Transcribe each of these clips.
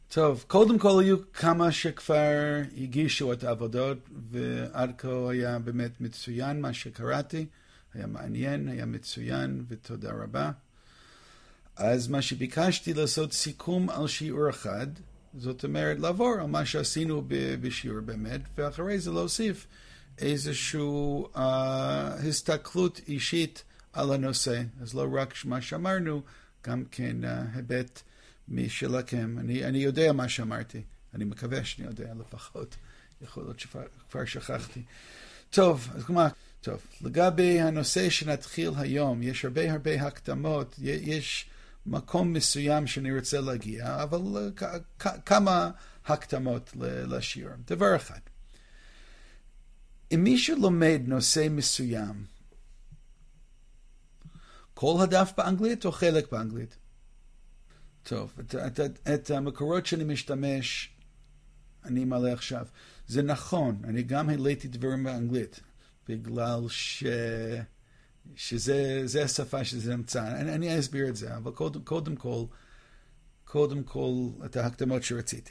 טוב, קודם כל היו כמה שכבר הגישו את העבודות, ועד כה היה באמת מצוין מה שקראתי, היה מעניין, היה מצוין, ותודה רבה. אז מה שביקשתי לעשות סיכום על שיעור אחד, זאת אומרת לעבור על מה שעשינו בשיעור באמת, ואחרי זה להוסיף איזושהי הסתכלות אישית על הנושא. אז לא רק מה שאמרנו, גם כן היבט משלכם. אני יודע מה שאמרתי, אני מקווה שאני יודע לפחות, יכול להיות שכבר שכחתי. טוב, אז כלומר, טוב, לגבי הנושא שנתחיל היום, יש הרבה הקדמות, יש מקום מסוים שאני רוצה להגיע, אבל כמה הקדמות לשיעור. דבר אחד, אם מישהו לומד נושא מסוים, כל הדף באנגלית או חלק באנגלית? טוב, את המקורות שאני משתמש, אני מעלה עכשיו. זה נכון, אני גם העליתי דברים באנגלית, בגלל שזה השפה שזה נמצא. אני אסביר את זה, אבל קודם כל את ההקדמות שרציתי.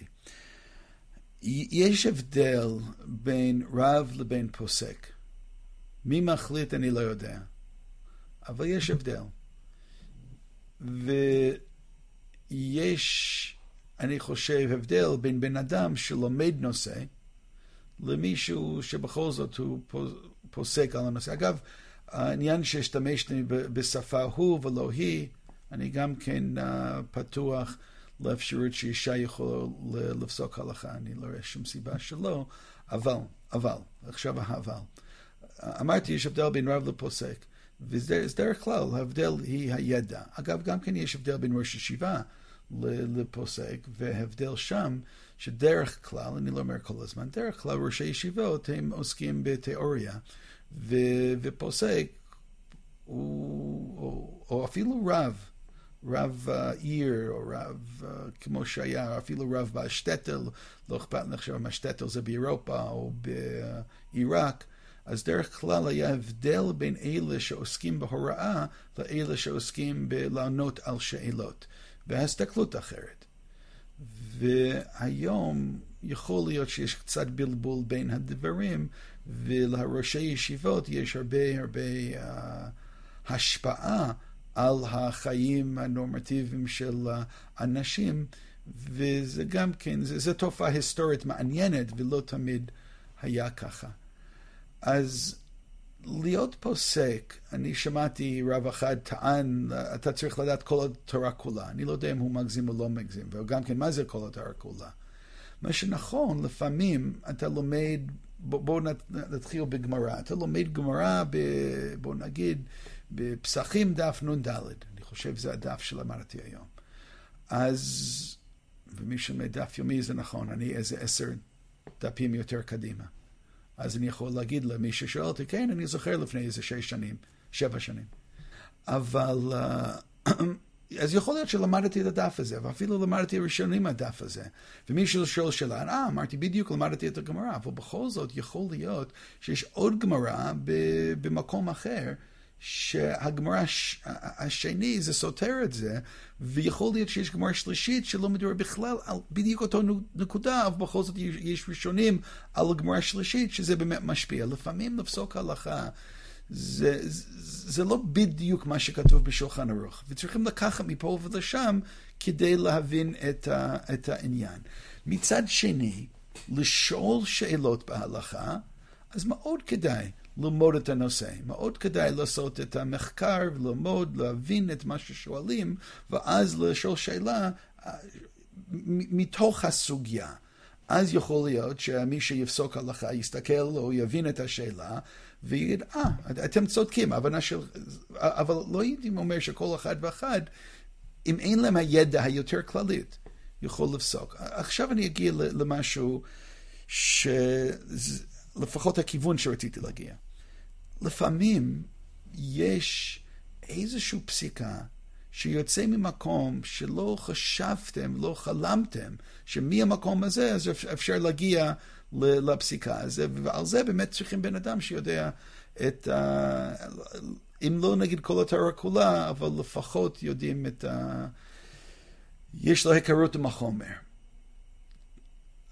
יש הבדל בין רב לבין פוסק. מי מחליט אני לא יודע, אבל יש הבדל. ויש, אני חושב, הבדל בין בן אדם שלומד נושא, למישהו שבכל זאת הוא פוסק על הנושא. אגב, העניין שהשתמשתי בשפה הוא ולא היא, אני גם כן פתוח לאפשרות שאישה יכולה לפסוק הלכה, אני לא רואה שום סיבה שלא, אבל, עכשיו האבל. אמרתי, יש הבדל בין רב לפוסק, ודרך כלל, ההבדל היא הידע. אגב, גם כן יש הבדל בין ראש ישיבה לפוסק, והבדל שם, שדרך כלל, אני לא אומר כל הזמן, דרך כלל ראשי ישיבות הם עוסקים בתיאוריה, ופוסק, או אפילו רב עיר, או רב כמו שהיה, אפילו רב בשטטל, לא אכפת לחשוב מה שטטל זה באירופה או בעיראק, אז דרך כלל היה הבדל בין אלה שעוסקים בהוראה, לאלה שעוסקים בלענות על שאלות, והסתכלות אחרת. והיום יכול להיות שיש קצת בלבול בין הדברים, ולראשי ישיבות יש הרבה השפעה על החיים הנורמטיביים של אנשים, וזה גם כן, זו תופעה היסטורית מעניינת, ולא תמיד היה ככה. אז להיות פוסק, אני שמעתי רב אחד טען, אתה צריך לדעת כל התורה כולה. אני לא יודע אם הוא מגזים או לא מגזים, וגם כן, מה זה כל התורה כולה? מה שנכון, לפעמים אתה לומד, בואו נתחיל בגמרא, אתה לומד גמרא, בואו נגיד, בפסחים דף נ"ד, אני חושב זה הדף שלמדתי היום. אז, ומי שלמד דף יומי זה נכון, אני איזה 10 דפים יותר קדימה. אז אני יכול להגיד למי ששואל אותי, כן, אני זוכר לפני איזה 7 שנים. אבל, אז יכול להיות שלמדתי את הדף הזה, ואפילו למדתי ראשונים הדף הזה. ומי ששואל שאלה, אמרתי בדיוק למדתי את הגמרא, אבל בכל זאת יכול להיות שיש עוד גמרא במקום אחר, שהגמרא השני זה סותר את זה, ויכול להיות שיש גמרא שלישית שלא מדבר בכלל על בדיוק אותו נקודה, אבל בכל זאת יש ראשונים על הגמרא השלישית שזה באמת משפיע. לפעמים לפסוק הלכה זה לא בדיוק מה שכתוב בשולחן ערוך, וצריכים לקחת מפה ולשם כדי להבין את העניין. מצד שני, לשאול שאלות בהלכה, אז מאוד כדאי ללמוד את הנושא. מאוד כדאי לעשות את המחקר, ללמוד, להבין את מה ששואלים, ואז לשאול שאלה מתוך הסוגיה. אז יכול להיות שמי שיפסוק הלכה יסתכל או יבין את השאלה, ויגיד, אתם צודקים, אבל לא הייתי אומר שכל אחד ואחד, אם אין להם הידע היותר כללית, יכול לפסוק. עכשיו אני אגיע למשהו לפחות הכיוון שרציתי להגיע. לפעמים יש איזושהי פסיקה שיוצא ממקום שלא חשבתם, לא חלמתם, שמהמקום הזה אז אפשר להגיע לפסיקה הזה, ועל זה באמת צריכים בן אדם שיודע אם לא נגיד כל התורה כולה, אבל לפחות יודעים יש לו היכרות עם החומר.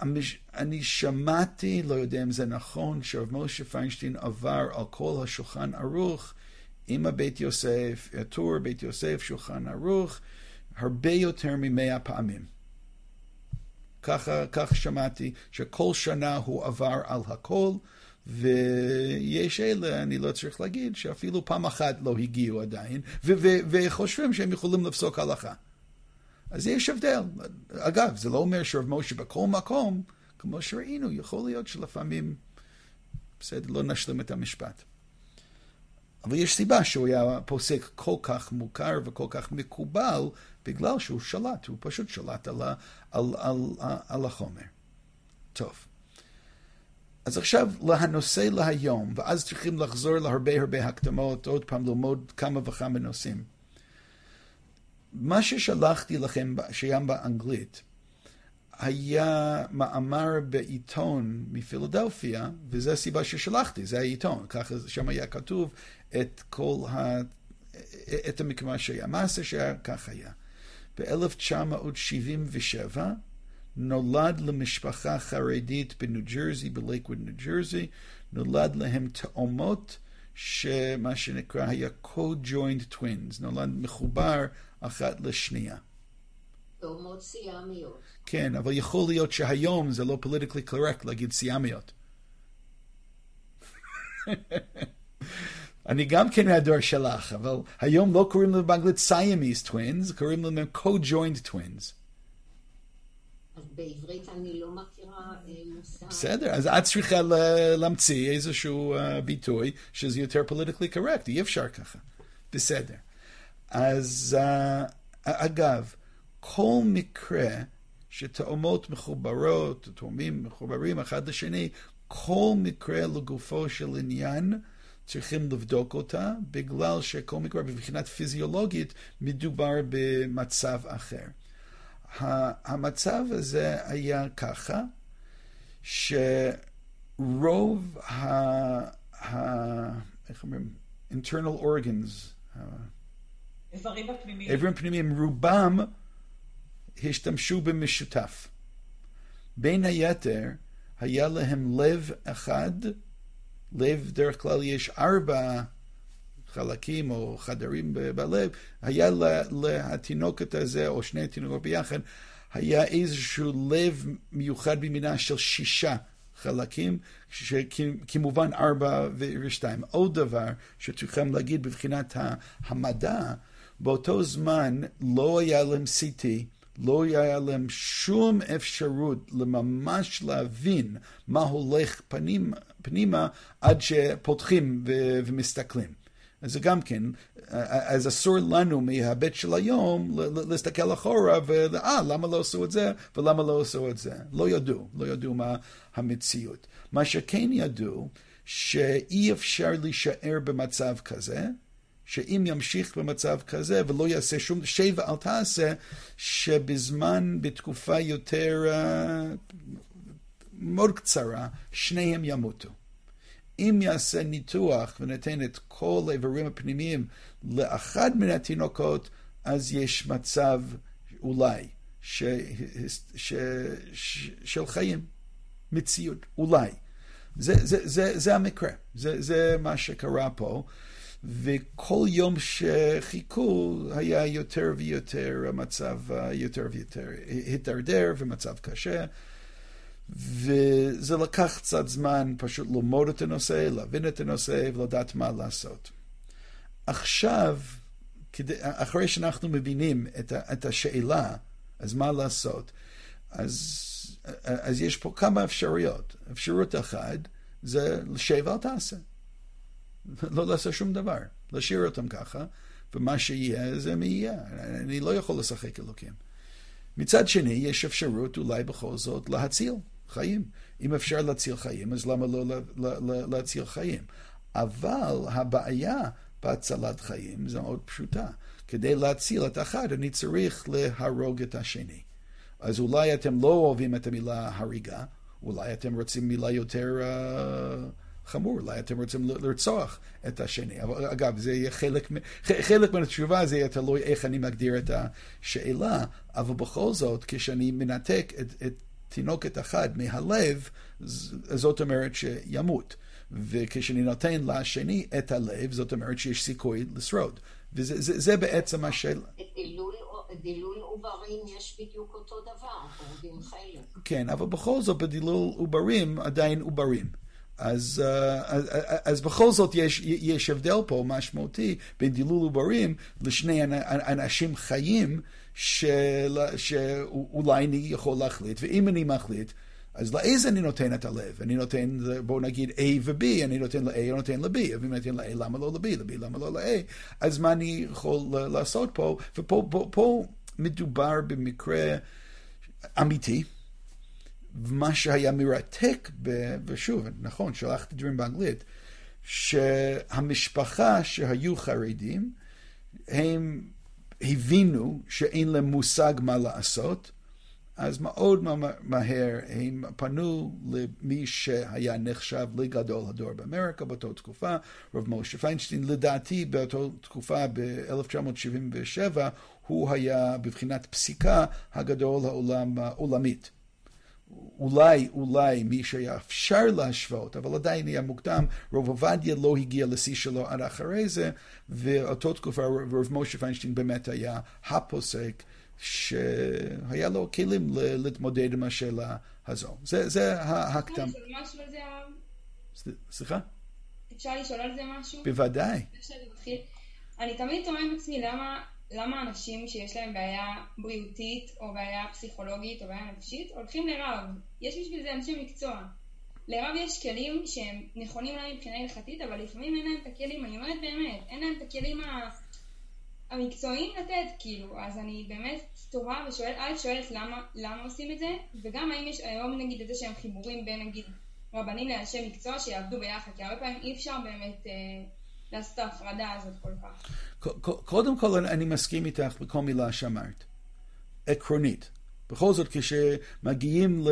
אני שמעתי, לא יודע אם זה נכון, שרב משה פיינשטיין עבר על כל השולחן ערוך, עם הבית יוסף, הטור, בית יוסף, שולחן ערוך, הרבה יותר מ100 פעמים. כך שמעתי, שכל שנה הוא עבר על הכל, ויש אלה, אני לא צריך להגיד, שאפילו פעם אחת לא הגיעו עדיין, וחושבים שהם יכולים לפסוק הלכה. אז יש הבדל. אגב, זה לא אומר שרב משה בכל מקום, כמו שראינו, יכול להיות שלפעמים, בסדר, לא נשלים את המשפט. אבל יש סיבה שהוא היה פוסק כל כך מוכר וכל כך מקובל, בגלל שהוא שלט, הוא פשוט שלט על החומר. טוב. אז עכשיו לנושא להיום, ואז צריכים לחזור להרבה הקדמות, עוד פעם ללמוד כמה וכמה נושאים. מה ששלחתי לכם שיים באנגלית, היה מאמר בעיתון מפילדלפיה, וזו הסיבה ששלחתי, זה העיתון, ככה שם היה כתוב את המקמה שהיה, מעשה שהיה, כך היה. ב-1977 נולד למשפחה חרדית בניו ג'רזי, בלייקווד ניו ג'רזי, נולד להם תאומות, שמה שנקרא היה co-joined twins, נולד מחובר אחת לשנייה. תאומות סיאמיות. כן, אבל יכול להיות שהיום זה לא politically correct להגיד סיאמיות. אני גם כן מהדור שלך, אבל היום לא קוראים להם באנגלית Siamese twins, קוראים להם co-joined twins. אז בעברית אני לא מכירה מושג. בסדר, אז את צריכה להמציא איזשהו ביטוי שזה יותר politically correct, אי אפשר ככה. בסדר. אז אגב, כל מקרה שתאומות מחוברות, תאומים מחוברים אחד לשני, כל מקרה לגופו של עניין צריכים לבדוק אותה, בגלל שכל מקרה בבחינת פיזיולוגית מדובר במצב אחר. המצב הזה היה ככה, שרוב איך אומרים? internal organs, איברים פנימיים, רובם השתמשו במשותף. בין היתר, היה להם לב אחד, לב דרך כלל יש 4 חלקים או חדרים בלב, היה לתינוקת הזה, או 2 תינוקות ביחד, היה איזשהו לב מיוחד במינה של 6 חלקים, כמובן 4 ו2. עוד דבר שצריכים להגיד בבחינת המדע, באותו זמן לא היה להם CT, לא היה להם שום אפשרות לממש להבין מה הולך פנימה עד שפותחים ומסתכלים. אז זה גם כן, אז אסור לנו מהבית של היום להסתכל אחורה למה לא עשו את זה ולמה לא עשו את זה. לא ידעו מה המציאות. מה שכן ידעו, שאי אפשר להישאר במצב כזה, שאם ימשיך במצב כזה ולא יעשה שום שבע אל תעשה, שבזמן בתקופה יותר מאוד קצרה, שניהם ימותו. אם יעשה ניתוח ונתן את כל האיברים הפנימיים לאחד מן התינוקות, אז יש מצב אולי של חיים, מציאות, אולי. זה המקרה, זה מה שקרה פה. וכל יום שחיכו היה יותר ויותר, המצב יותר ויותר התדרדר ומצב קשה. וזה לקח קצת זמן פשוט ללמוד את הנושא, להבין את הנושא ולדעת מה לעשות. עכשיו, אחרי שאנחנו מבינים את השאלה, אז מה לעשות? אז יש פה כמה אפשרויות. אפשרות אחת זה לשב אל תעשה. לא לעשות שום דבר. להשאיר אותם ככה, ומה שיהיה זה מי יהיה. אני לא יכול לשחק אלוקים. מצד שני, יש אפשרות אולי בכל זאת להציל חיים. אם אפשר להציל חיים, אז למה לא להציל חיים? אבל הבעיה בהצלת חיים זה מאוד פשוטה. כדי להציל את אחד, אני צריך להרוג את השני. אז אולי אתם לא אוהבים את המילה הריגה, אולי אתם רוצים מילה יותר חמור, אולי אתם רוצים לרצוח את השני. אבל אגב, זה יהיה חלק מהתשובה, זה יהיה תלוי איך אני מגדיר את השאלה, אבל בכל זאת, כשאני מנתק את תינוקת אחד מהלב, זאת אומרת שימות. וכשאני נותן לשני את הלב, זאת אומרת שיש סיכוי לשרוד. וזה בעצם השאלה. דילול עוברים יש בדיוק אותו דבר, הורגים חלק. כן, אבל בכל זאת בדילול עוברים עדיין עוברים. אז בכל זאת יש הבדל פה משמעותי בין דילול עוברים לשני אנשים חיים שאולי אני יכול להחליט, ואם אני מחליט, אז לאיזה אני נותן את הלב? אני נותן, בואו נגיד A ו-B, אני נותן ל-A, אני נותן ל-B, ואם אני נותן ל-A, למה לא ל-B, ל-B, למה לא ל-A? אז מה אני יכול לעשות פה? ופה מדובר במקרה אמיתי, מה שהיה מרתק, ושוב, נכון, שלחתי דברים באנגלית, שהמשפחה שהיו חרדים, הם הבינו שאין להם מושג מה לעשות, אז מאוד מהר הם פנו למי שהיה נחשב לגדול הדור באמריקה באותה תקופה, רב משה פיינשטיין, לדעתי באותה תקופה ב-1977, הוא היה בבחינת פסיקה הגדול העולמית. אולי מי שהיה אפשר להשוות, אבל עדיין היה מוקדם, רב עובדיה לא הגיע לשיא שלו עד אחרי זה, ואותו תקופה רב משה פיינשטיין באמת היה הפוסק, שהיה לו כלים להתמודד עם השאלה הזו. זה הקדם. אפשר לשאול משהו על זה, הרב? סליחה? אפשר לשאול על זה משהו? בוודאי. אני תמיד תומך בעצמי למה אנשים שיש להם בעיה בריאותית או בעיה פסיכולוגית או בעיה נפשית הולכים לרב. יש בשביל זה אנשי מקצוע. לרב יש כלים שהם נכונים להם מבחינה הלכתית, אבל לפעמים אין להם את הכלים, אני אומרת באמת, אין להם את הכלים המקצועיים לתת, כאילו. אז אני באמת תוהה שואלת למה עושים את זה, וגם האם יש היום נגיד את זה שהם חיבורים בין נגיד רבנים לאנשי מקצוע שיעבדו ביחד, כי הרבה פעמים אי אפשר באמת לעשות את ההפרדה הזאת כל כך. קודם כל אני מסכים איתך בכל מילה שאמרת. עקרונית. בכל זאת כשמגיעים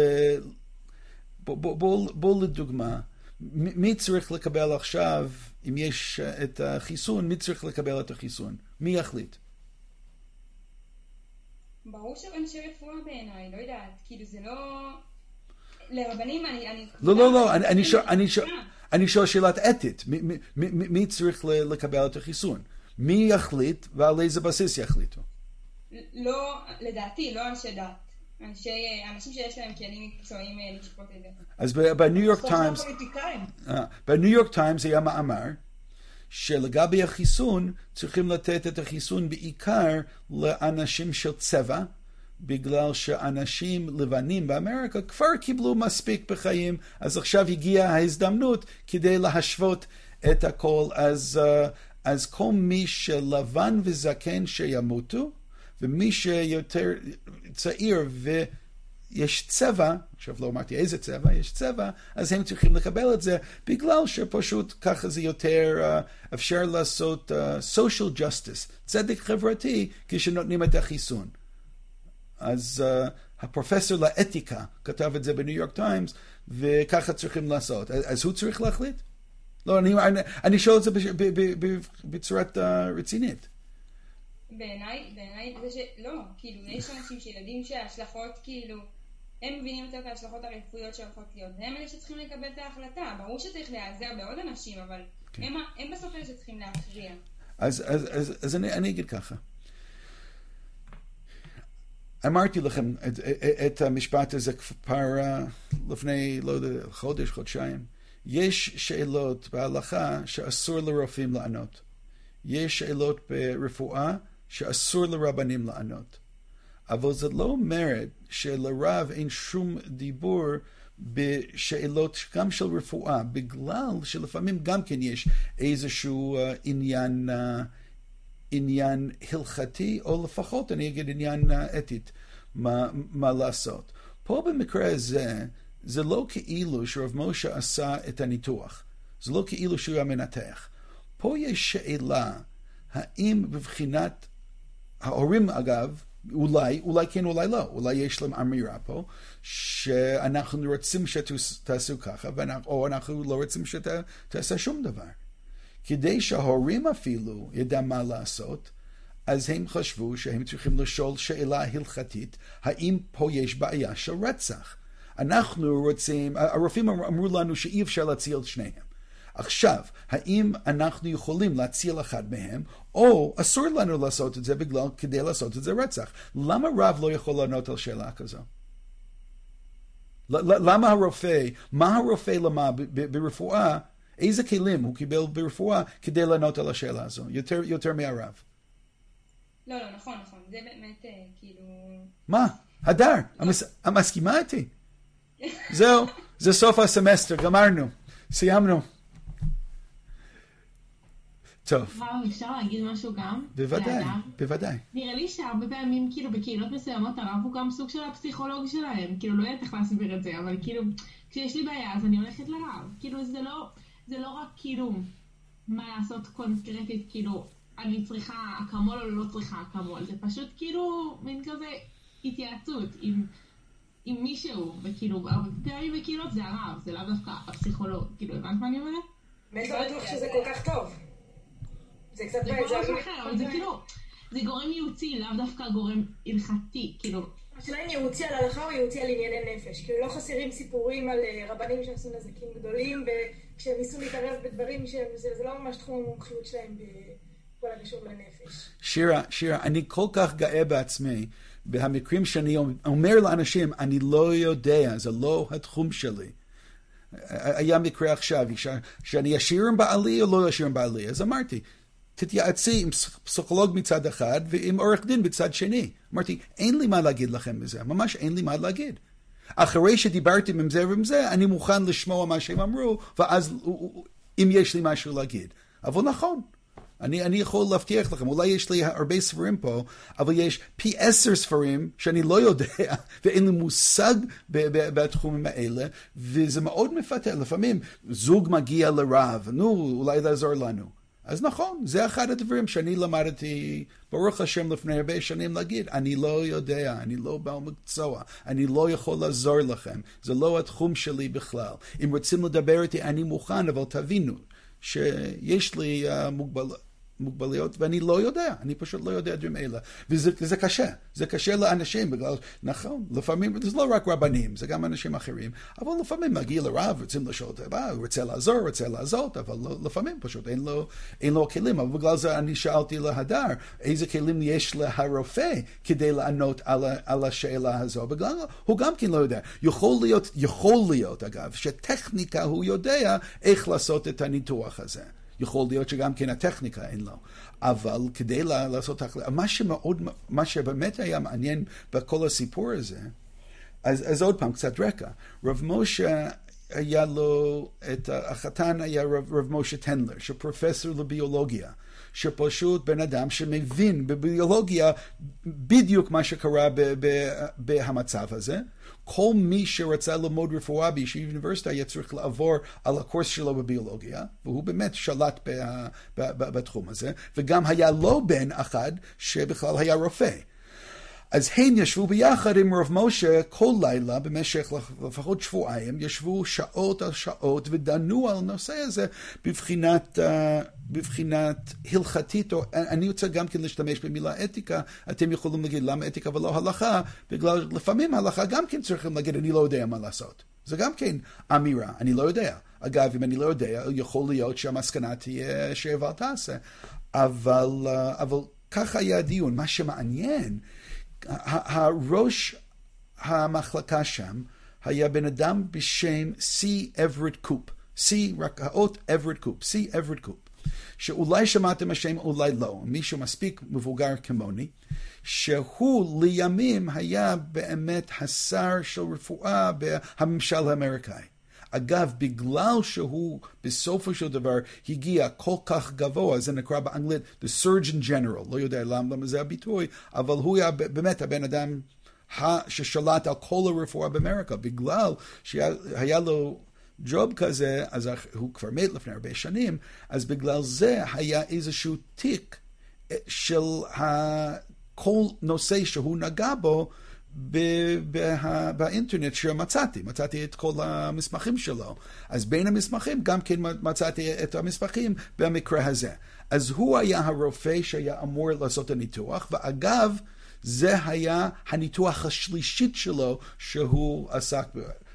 בוא לדוגמה, מי צריך לקבל עכשיו, אם יש את החיסון, מי צריך לקבל את החיסון? מי יחליט? ברור שאנשי רפואה בעיניי, לא יודעת, כאילו זה לא... לרבנים אני... לא, אני שואל שאלת אתית, מי צריך לקבל את החיסון? מי יחליט ועל איזה בסיס יחליטו? לא, לדעתי, לא אנשי דת. אנשים שיש להם כלים מקצועיים לשפוט את זה. אז בניו יורק טיימס היה מאמר שלגבי החיסון צריכים לתת את החיסון בעיקר לאנשים של צבע, בגלל שאנשים לבנים באמריקה כבר קיבלו מספיק בחיים, אז עכשיו הגיעה ההזדמנות כדי להשוות את הכל. אז כל מי שלבן וזקן שימותו, ומי שיותר צעיר ויש צבע, עכשיו לא אמרתי איזה צבע, יש צבע, אז הם צריכים לקבל את זה, בגלל שפשוט ככה זה יותר אפשר לעשות social justice, צדק חברתי, כשנותנים את החיסון. אז הפרופסור לאתיקה כתב את זה בניו יורק טיימס, וככה צריכים לעשות. אז הוא צריך להחליט? לא, אני שואל את זה בצורת רצינית. בעיניי זה שלא, כאילו יש אנשים שילדים שההשלכות כאילו, הם מבינים יותר את ההשלכות הרפואיות שהולכות להיות, הם אלה שצריכים לקבל את ההחלטה, ברור שצריך להיעזר בעוד אנשים, אבל הם בסוף אלה שצריכים להכריע. אז אני אגיד ככה. אמרתי לכם את המשפט הזה כבר לפני, לא יודע, חודש, חודשיים. יש שאלות בהלכה שאסור לרופאים לענות. יש שאלות ברפואה שאסור לרבנים לענות. אבל זה לא אומרת שלרב אין שום דיבור בשאלות גם של רפואה, בגלל שלפעמים גם כן יש איזשהו עניין הלכתי, או לפחות אני אגיד עניין אתית, מה לעשות. פה במקרה הזה, זה לא כאילו שרב משה עשה את הניתוח. זה לא כאילו שהוא היה מנתח. פה יש שאלה, האם בבחינת ההורים אגב, אולי כן, אולי לא, אולי יש להם אמירה פה, שאנחנו רוצים שתעשו ככה, או אנחנו לא רוצים שתעשה שום דבר. כדי שההורים אפילו ידע מה לעשות, אז הם חשבו שהם צריכים לשאול שאלה הלכתית, האם פה יש בעיה של רצח? אנחנו רוצים, הרופאים אמרו לנו שאי אפשר להציל את שניהם. עכשיו, האם אנחנו יכולים להציל אחד מהם, או אסור לנו לעשות את זה בגלל כדי לעשות את זה רצח? למה רב לא יכול לענות על שאלה כזו? למה הרופא, מה הרופא למד ברפואה, איזה כלים הוא קיבל ברפואה כדי לענות על השאלה הזו, יותר מהרב? לא, נכון, זה באמת כאילו... מה? הדר, המסכימה איתי? זהו, זה סוף הסמסטר, גמרנו, סיימנו. טוב. אפשר להגיד משהו גם? בוודאי. נראה לי שהרבה פעמים, כאילו, בקהילות מסוימות, הרב הוא גם סוג של הפסיכולוג שלהם. כאילו, לא יודעת איך להסביר את זה, אבל כאילו, כשיש לי בעיה, אז אני הולכת לרב. כאילו, זה לא רק, כאילו, מה לעשות קונקרטית, כאילו, אני צריכה אקמול או לא צריכה אקמול. זה פשוט, כאילו, מין כזה התייעצות עם מישהו, וכאילו, הרבה פעמים בקהילות זה הרב, זה לאו דווקא הפסיכולוג. כאילו, הבנת מה אני אומרת? לא בטוח שזה כל כך טוב. זה קצת זה משהו אחר, אבל זה כאילו, זה גורם ייעוצי, לאו דווקא גורם הלכתי, כאילו. השאלה אם ייעוצי על הלכה או ייעוצי על ענייני נפש, כאילו לא חסרים סיפורים על רבנים שעשו נזקים גדולים, וכשהם ניסו להתערב בדברים שזה לא ממש תחום המומחיות שלהם בכל הקשור לנפש. שירה, אני כל כך גאה בעצמי, במקרים שאני אומר לאנשים, אני לא יודע, זה לא התחום שלי. היה מקרה עכשיו, שאני אשאיר עם בעלי או לא אשאיר עם בעלי, אז אמרתי, תתייעצי עם פסיכולוג מצד אחד ועם עורך דין בצד שני. אמרתי, אין לי מה להגיד לכם בזה, ממש אין לי מה להגיד. אחרי שדיברתי עם זה ועם זה, אני מוכן לשמוע מה שהם אמרו, ואז אם יש לי משהו להגיד. אבל נכון, אני יכול להבטיח לכם, אולי יש לי הרבה ספרים פה, אבל יש פי 10 ספרים שאני לא יודע, ואין לי מושג בתחומים האלה, וזה מאוד מפתה. לפעמים זוג מגיע לרב, אולי לעזור לנו. אז נכון, זה אחד הדברים שאני למדתי, ברוך השם לפני הרבה שנים להגיד, אני לא יודע, אני לא בעל מקצוע, אני לא יכול לעזור לכם, זה לא התחום שלי בכלל. אם רוצים לדבר איתי, אני מוכן, אבל תבינו שיש לי מוגבלויות, ואני לא יודע, אני פשוט לא יודע דברים אלה. וזה קשה, זה קשה לאנשים, בגלל, נכון, לפעמים, זה לא רק רבנים, זה גם אנשים אחרים, אבל לפעמים מגיע לרב, רוצים לשאול, הוא רוצה לעזור, רוצה לעזות, אבל לפעמים פשוט אין לו כלים, אבל בגלל זה אני שאלתי להדר, איזה כלים יש להרופא כדי לענות על השאלה הזו, בגלל הוא גם כן לא יודע. יכול להיות, אגב, שטכניקה הוא יודע איך לעשות את הניתוח הזה. יכול להיות שגם כן הטכניקה אין לו. אבל כדי לעשות, מה שבאמת היה מעניין בכל הסיפור הזה, אז עוד פעם, קצת רקע. רב משה היה לו, החתן היה רב משה טנדלר, שפרופסור לביולוגיה, שפשוט בן אדם שמבין בביולוגיה בדיוק מה שקרה במצב הזה. כל מי שרצה ללמוד רפואה בישיבת אוניברסיטה היה צריך לעבור על הקורס שלו בביולוגיה, והוא באמת שלט בתחום הזה, וגם היה לו בן אחד שבכלל היה רופא. אז הם ישבו ביחד עם רב משה כל לילה במשך לפחות שבועיים, ישבו שעות על שעות ודנו על הנושא הזה בבחינת הלכתית, או אני רוצה גם כן להשתמש במילה אתיקה, אתם יכולים להגיד למה אתיקה ולא הלכה, בגלל לפעמים הלכה גם כן צריכים להגיד אני לא יודע מה לעשות. זה גם כן אמירה, אני לא יודע. אגב, אם אני לא יודע, יכול להיות שהמסקנה תהיה שאבל תעשה. אבל כך היה הדיון. מה שמעניין, הראש המחלקה שם היה בן אדם בשם סי אברד קופ. סי, רק האות אברד קופ. סי אברד קופ. שאולי שמעתם השם, אולי לא. מישהו מספיק מבוגר כמוני, שהוא לימים היה באמת השר של רפואה בממשל האמריקאי. אגב, בגלל שהוא בסופו של דבר הגיע כל כך גבוה, זה נקרא באנגלית The Surgeon General, לא יודע למה זה הביטוי, אבל הוא היה באמת הבן אדם ששלט על כל הרפואה באמריקה, בגלל שהיה לו ג'וב כזה, אז הוא כבר מת לפני הרבה שנים, אז בגלל זה היה איזשהו תיק של כל נושא שהוא נגע בו, באינטרנט מצאתי את כל המסמכים שלו. אז בין המסמכים גם כן מצאתי את המסמכים במקרה הזה. אז הוא היה הרופא שהיה אמור לעשות הניתוח, ואגב, זה היה הניתוח השלישית שלו שהוא עסק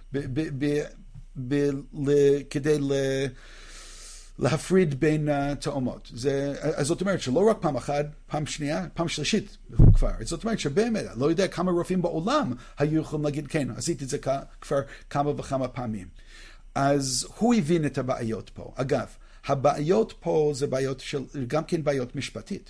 כדי להפריד בין תאומות. אז זאת אומרת שלא רק פעם אחת, פעם שנייה, פעם שלישית הוא כבר. זאת אומרת שבאמת, לא יודע כמה רופאים בעולם היו יכולים להגיד, כן, עשיתי את זה כבר כמה וכמה פעמים. אז הוא הבין את הבעיות פה. אגב, הבעיות פה זה בעיות של, גם כן בעיות משפטית.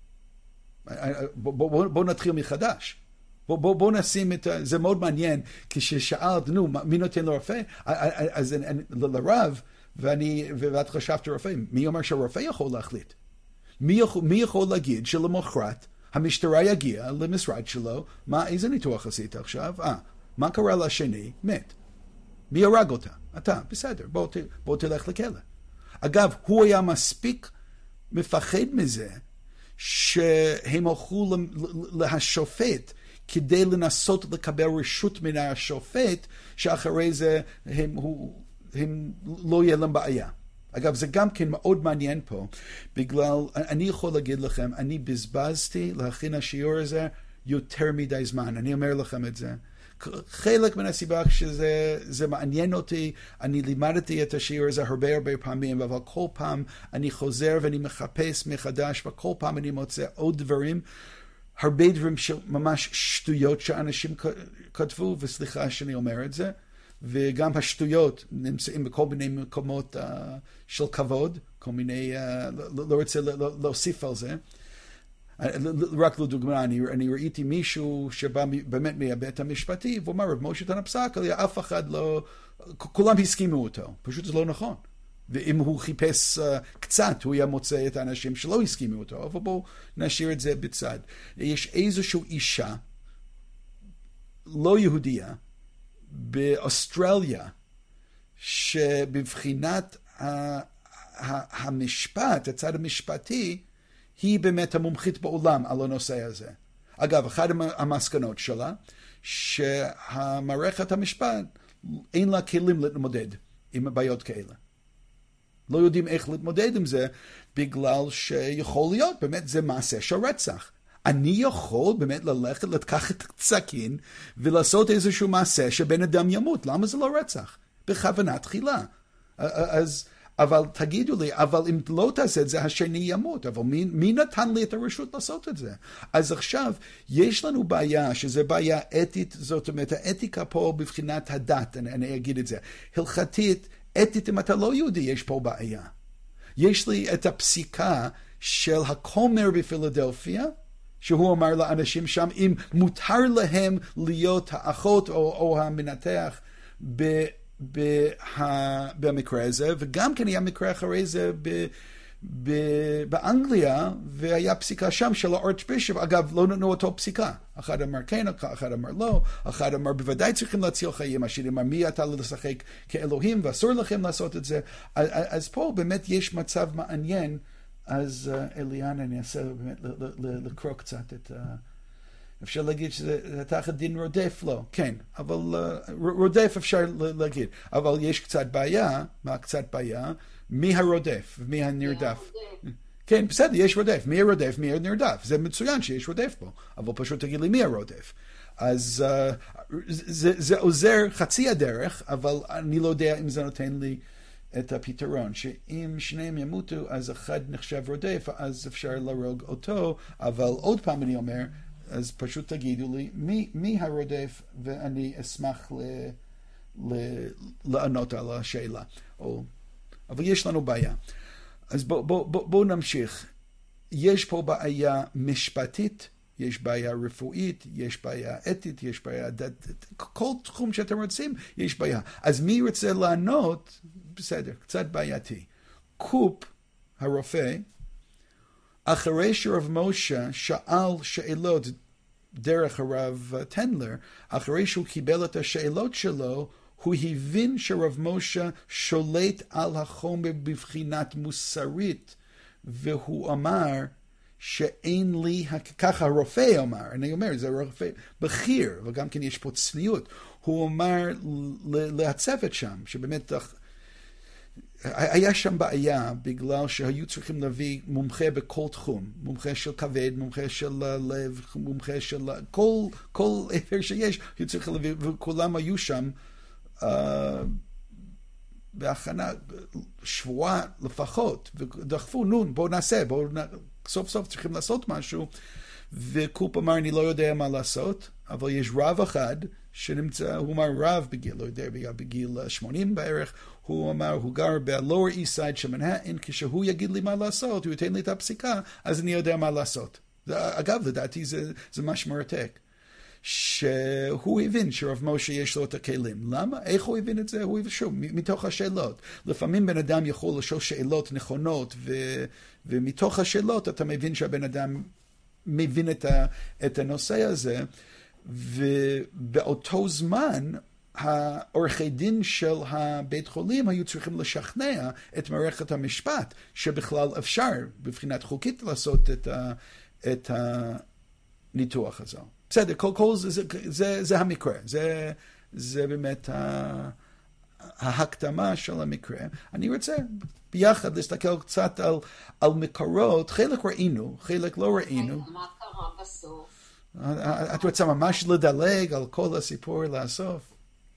בוא נתחיל מחדש. בוא נשים את, זה מאוד מעניין, כששאלת, נו, מי נותן לרופא? אז לרב, ואת חשבת רופא, מי אומר שהרופא יכול להחליט? מי יכול להגיד שלמחרת המשטרה יגיע למשרד שלו, איזה ניתוח עשית עכשיו? מה קרה לשני? מת. מי הרג אותה? אתה, בסדר, בוא תלך לכלא. אגב, הוא היה מספיק מפחד מזה, שהם הלכו להשופט, כדי לנסות לקבל רשות מן השופט, שאחרי זה הם לא יהיה להם בעיה. אגב, זה גם כן מאוד מעניין פה, בגלל, אני יכול להגיד לכם, אני בזבזתי להכין השיעור הזה יותר מדי זמן, אני אומר לכם את זה. חלק מן הסיבה שזה מעניין אותי, אני לימדתי את השיעור הזה הרבה פעמים, אבל כל פעם אני חוזר ואני מחפש מחדש, וכל פעם אני מוצא עוד דברים, הרבה דברים שממש שטויות שאנשים כתבו, וסליחה שאני אומר את זה, וגם השטויות נמצאים בכל מיני מקומות של כבוד, כל מיני, לא רוצה להוסיף על זה. רק לדוגמה, אני ראיתי מישהו שבא באמת מהבית המשפטי, והוא אמר, רב משה טען הפסק, אף אחד לא, כולם הסכימו אותו, פשוט זה לא נכון. ואם הוא חיפש קצת, הוא היה מוצא את האנשים שלא הסכימו אותו, אבל בואו נשאיר את זה בצד. יש איזושהי אישה, לא יהודייה, באוסטרליה, שבבחינת המשפט, הצד המשפטי, היא באמת המומחית בעולם על הנושא הזה. אגב, אחת המסקנות שלה, שהמערכת המשפט אין לה כלים להתמודד עם בעיות כאלה. לא יודעים איך להתמודד עם זה, בגלל שיכול להיות, באמת זה מעשה של רצח. אני יכול באמת ללכת, לקחת סכין, ולעשות איזשהו מעשה שבן אדם ימות. למה זה לא רצח? בכוונה תחילה. אבל תגידו לי, אבל אם לא תעשה את זה, השני ימות. אבל מי נתן לי את הרשות לעשות את זה? אז עכשיו, יש לנו בעיה, שזו בעיה אתית, זאת אומרת, האתיקה פה בבחינת הדת, אני אגיד את זה. הלכתית, אתית, אם אתה לא יהודי, יש פה בעיה. יש לי את הפסיקה של הכומר בפילדלפיה, שהוא אמר לאנשים שם, אם מותר להם להיות האחות או המנתח במקרה הזה, וגם כן היה מקרה אחרי זה באנגליה, והיה פסיקה שם של הארצ'בישופ, אגב, לא נתנו אותו פסיקה. אחד אמר כן, אחד אמר לא, אחד אמר בוודאי צריכים להציל חיים, השני אמר מי אתה לשחק כאלוהים, ואסור לכם לעשות את זה. אז פה באמת יש מצב מעניין, אז אליאן, אני אעשה באמת לקרוא קצת את... אפשר להגיד שזה תחת דין רודף? לא, כן, אבל רודף אפשר להגיד. אבל יש קצת בעיה, מה קצת בעיה? מי הרודף ומי הנרדף? כן, בסדר, יש רודף. מי הרודף, מי הנרדף? זה מצוין שיש רודף פה, אבל פשוט תגיד לי מי הרודף. אז זה עוזר חצי הדרך, אבל אני לא יודע אם זה נותן לי את הפתרון, שאם שניהם ימותו, אז אחד נחשב רודף, אז אפשר להרוג אותו, אבל עוד פעם אני אומר, אז פשוט תגידו לי, מי הרודף, ואני אשמח לענות על השאלה. אבל יש לנו בעיה. אז בואו נמשיך. יש פה בעיה משפטית, יש בעיה רפואית, יש בעיה אתית, יש בעיה דתית, כל תחום שאתם רוצים, יש בעיה. אז מי רוצה לענות? בסדר, קצת בעייתי. קופ, הרופא, אחרי שרב משה שאל שאלות דרך הרב טנדלר, אחרי שהוא קיבל את השאלות שלו, הוא הבין שרב משה שולט על החומר בבחינת מוסרית, והוא אמר שאין לי, ככה הרופא אמר, אני אומר, זה רופא בכיר, וגם כן יש פה צניעות, הוא אמר להצוות שם, שבאמת היה שם בעיה בגלל שהיו צריכים להביא מומחה בכל תחום, מומחה של כבד, מומחה של לב, מומחה של כל איבר שיש, היו צריכים להביא, וכולם היו שם בהכנה שבועה לפחות, ודחפו, בואו נעשה, סוף סוף צריכים לעשות משהו, וקופ אמר, אני לא יודע מה לעשות, אבל יש רב אחד שנמצא, הוא אמר רב בגיל, לא יודע, בגיל 80 בערך, הוא אמר, הוא גר ב-Lower East Side של מנהטן, כשהוא יגיד לי מה לעשות, הוא ייתן לי את הפסיקה, אז אני יודע מה לעשות. אגב, לדעתי זה ממש מרתק. שהוא הבין שרב משה יש לו את הכלים. למה? איך הוא הבין את זה? הוא הבין שוב, מתוך השאלות. לפעמים בן אדם יכול לשאול שאלות נכונות, ומתוך השאלות אתה מבין שהבן אדם מבין את הנושא הזה, ובאותו זמן, העורכי דין של הבית חולים היו צריכים לשכנע את מערכת המשפט, שבכלל אפשר בבחינת חוקית לעשות את הניתוח הזה. בסדר, כל זה המקרה, זה באמת ההקדמה של המקרה. אני רוצה ביחד להסתכל קצת על מקורות, חלק ראינו, חלק לא ראינו. מה קרה בסוף? את רוצה ממש לדלג על כל הסיפור לסוף?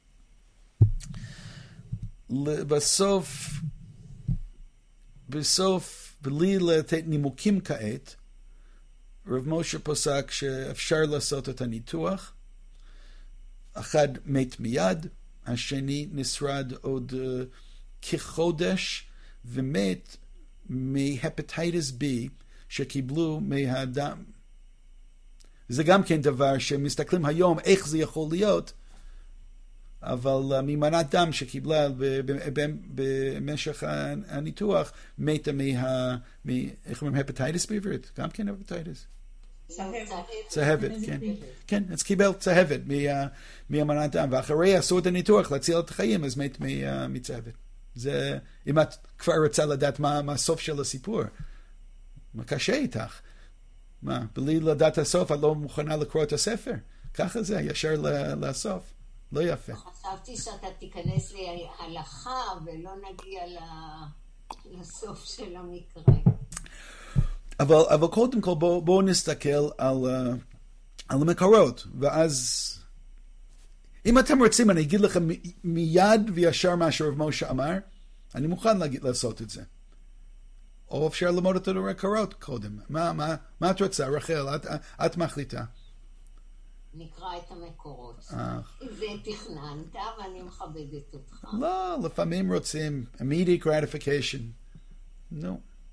בסוף, בלי לתת נימוקים כעת, רב משה פסק שאפשר לעשות את הניתוח. אחד מת מיד, השני נשרד עוד כחודש, ומת מהפטיטיס B שקיבלו מהדם. זה גם כן דבר שמסתכלים היום איך זה יכול להיות, אבל ממנת דם שקיבלה במשך הניתוח, מתה איך אומרים הפטיטיס בעברית? גם כן הפטיטיס. צהבת, כן. כן, אז קיבל צהבת מהמנת דם, ואחרי עשו את הניתוח להציל את החיים, אז מת מצהבת. זה, אם את כבר רוצה לדעת מה הסוף של הסיפור, מה קשה איתך? מה, בלי לדעת הסוף, את לא מוכנה לקרוא את הספר? ככה זה, ישר לסוף. לא יפה. חשבתי שאתה תיכנס להלכה ולא נגיע לסוף של המקרה. אבל קודם כל בואו נסתכל על המקורות, ואז אם אתם רוצים אני אגיד לכם מיד וישר מה שרב משה אמר, אני מוכן לעשות את זה. או אפשר ללמוד את המקורות קודם. מה את רוצה, רחל? את מחליטה. נקרא את המקורות. זה תכננת ואני מכבדת אותך. לא, לפעמים רוצים immediate gratification. No.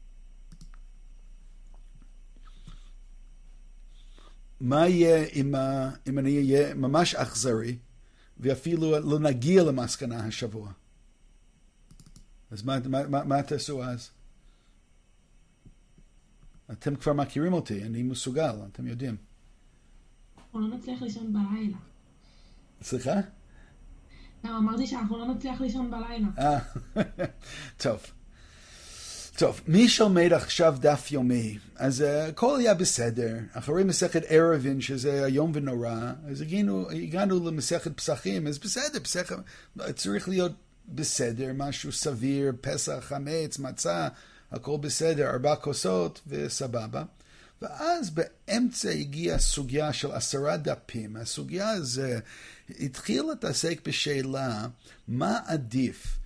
מה יהיה אם אני אהיה ממש אכזרי, ואפילו לא נגיע למסקנה השבוע? אז מה תעשו אז? אתם כבר מכירים אותי, אני מסוגל, אתם יודעים. אנחנו לא נצליח לישון בלילה. סליחה? לא, אמרתי שאנחנו לא נצליח לישון בלילה. טוב, מי שלמד עכשיו דף יומי, אז הכל היה בסדר. אחרי מסכת ערבין, שזה היום ונורא, אז הגענו למסכת פסחים, אז בסדר, צריך להיות בסדר, משהו סביר, פסח, חמץ, מצה, הכל בסדר, 4 כוסות וסבבה. ואז באמצע הגיעה סוגיה של 10 דפים. הסוגיה הזו התחילה להתעסק בשאלה מה עדיף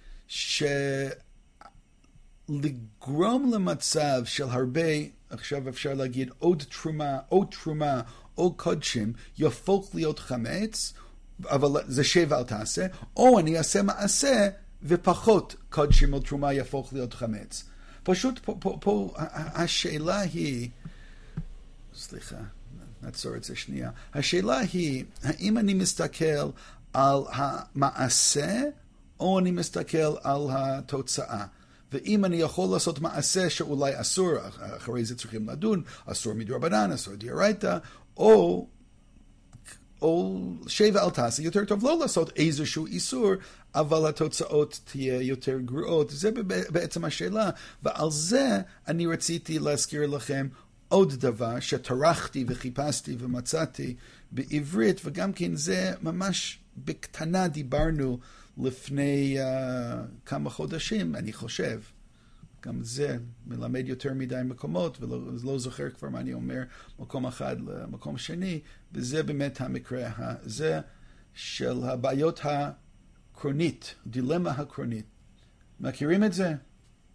לגרום למצב של הרבה, עכשיו אפשר להגיד עוד תרומה, או קודשים, יהפוך להיות חמץ, אבל זה שב אל תעשה, או אני אעשה מעשה ופחות קודשים או תרומה יהפוך להיות חמץ. פשוט פה השאלה היא, סליחה, נעצור את זה שנייה. השאלה היא, האם אני מסתכל על המעשה, או אני מסתכל על התוצאה? ואם אני יכול לעשות מעשה שאולי אסור, אחרי זה צריכים לדון, אסור מדרבנן, אסור דאורייתא, או שבע אל תעשה, יותר טוב לא לעשות איזשהו איסור, אבל התוצאות תהיה יותר גרועות. זה בעצם השאלה, ועל זה אני רציתי להזכיר לכם עוד דבר שטרחתי וחיפשתי ומצאתי בעברית, וגם כן זה ממש בקטנה דיברנו לפני כמה חודשים, אני חושב, גם זה מלמד יותר מדי מקומות, ולא זוכר כבר מה אני אומר, מקום אחד למקום שני, וזה באמת המקרה הזה של הבעיות הקרונית, דילמה הקרונית. מכירים את זה?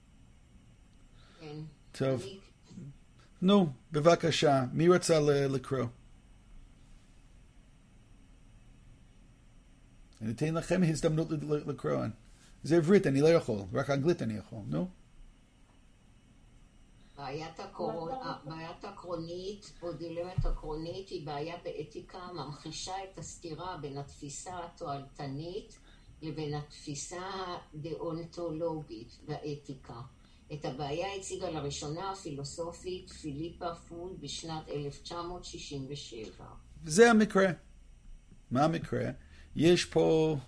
כן. טוב. נו, בבקשה, מי רצה לקרוא? אני אתן לכם הזדמנות לקרוא. זה עברית, אני לא יכול, רק אנגלית אני יכול, נו? בעיית הקרונית או דילמת הקרונית היא בעיה באתיקה ממחישה את הסתירה בין התפיסה התועלתנית לבין התפיסה הדאונטולוגית באתיקה. את הבעיה הציגה לראשונה הפילוסופית פיליפה פול בשנת 1967. זה המקרה. מה המקרה? יש פה,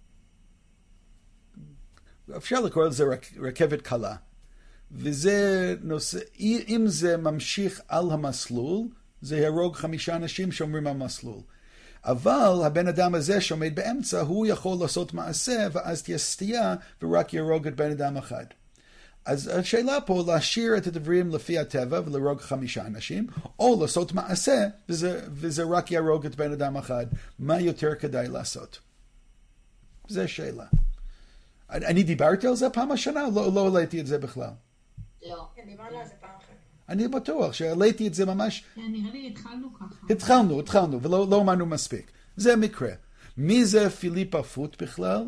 אפשר לקרוא לזה רכבת קלה. וזה נושא, אם זה ממשיך על המסלול, זה יהרוג 5 אנשים שומרים המסלול. אבל הבן אדם הזה שעומד באמצע, הוא יכול לעשות מעשה, ואז תהיה סטייה, ורק יהרוג את בן אדם אחד. אז השאלה פה, להשאיר את הדברים לפי הטבע, ולהרוג 5 אנשים, או לעשות מעשה, וזה רק יהרוג את בן אדם אחד. מה יותר כדאי לעשות? זו שאלה. אני דיברתי על זה פעם השנה, לא העליתי את זה בכלל. לא. כן, דיברנו על זה פעם אחת. אני בטוח שהעליתי את זה ממש. נראה לי התחלנו ככה. התחלנו, ולא אמרנו מספיק. זה מקרה. מי זה פיליפה פוט בכלל?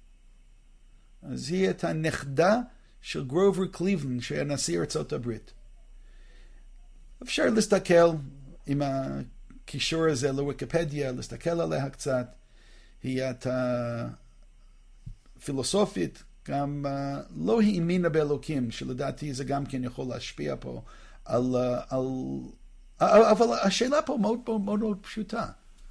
אז היא הייתה נכדה של גרובר קליבלנד, שהיה נשיא ארצות הברית. אפשר להסתכל עם הקישור הזה לוויקיפדיה, להסתכל עליה קצת. היא הייתה פילוסופית, גם לא האמינה באלוקים, שלדעתי זה גם כן יכול להשפיע פה אבל השאלה פה מאוד מאוד מאוד פשוטה.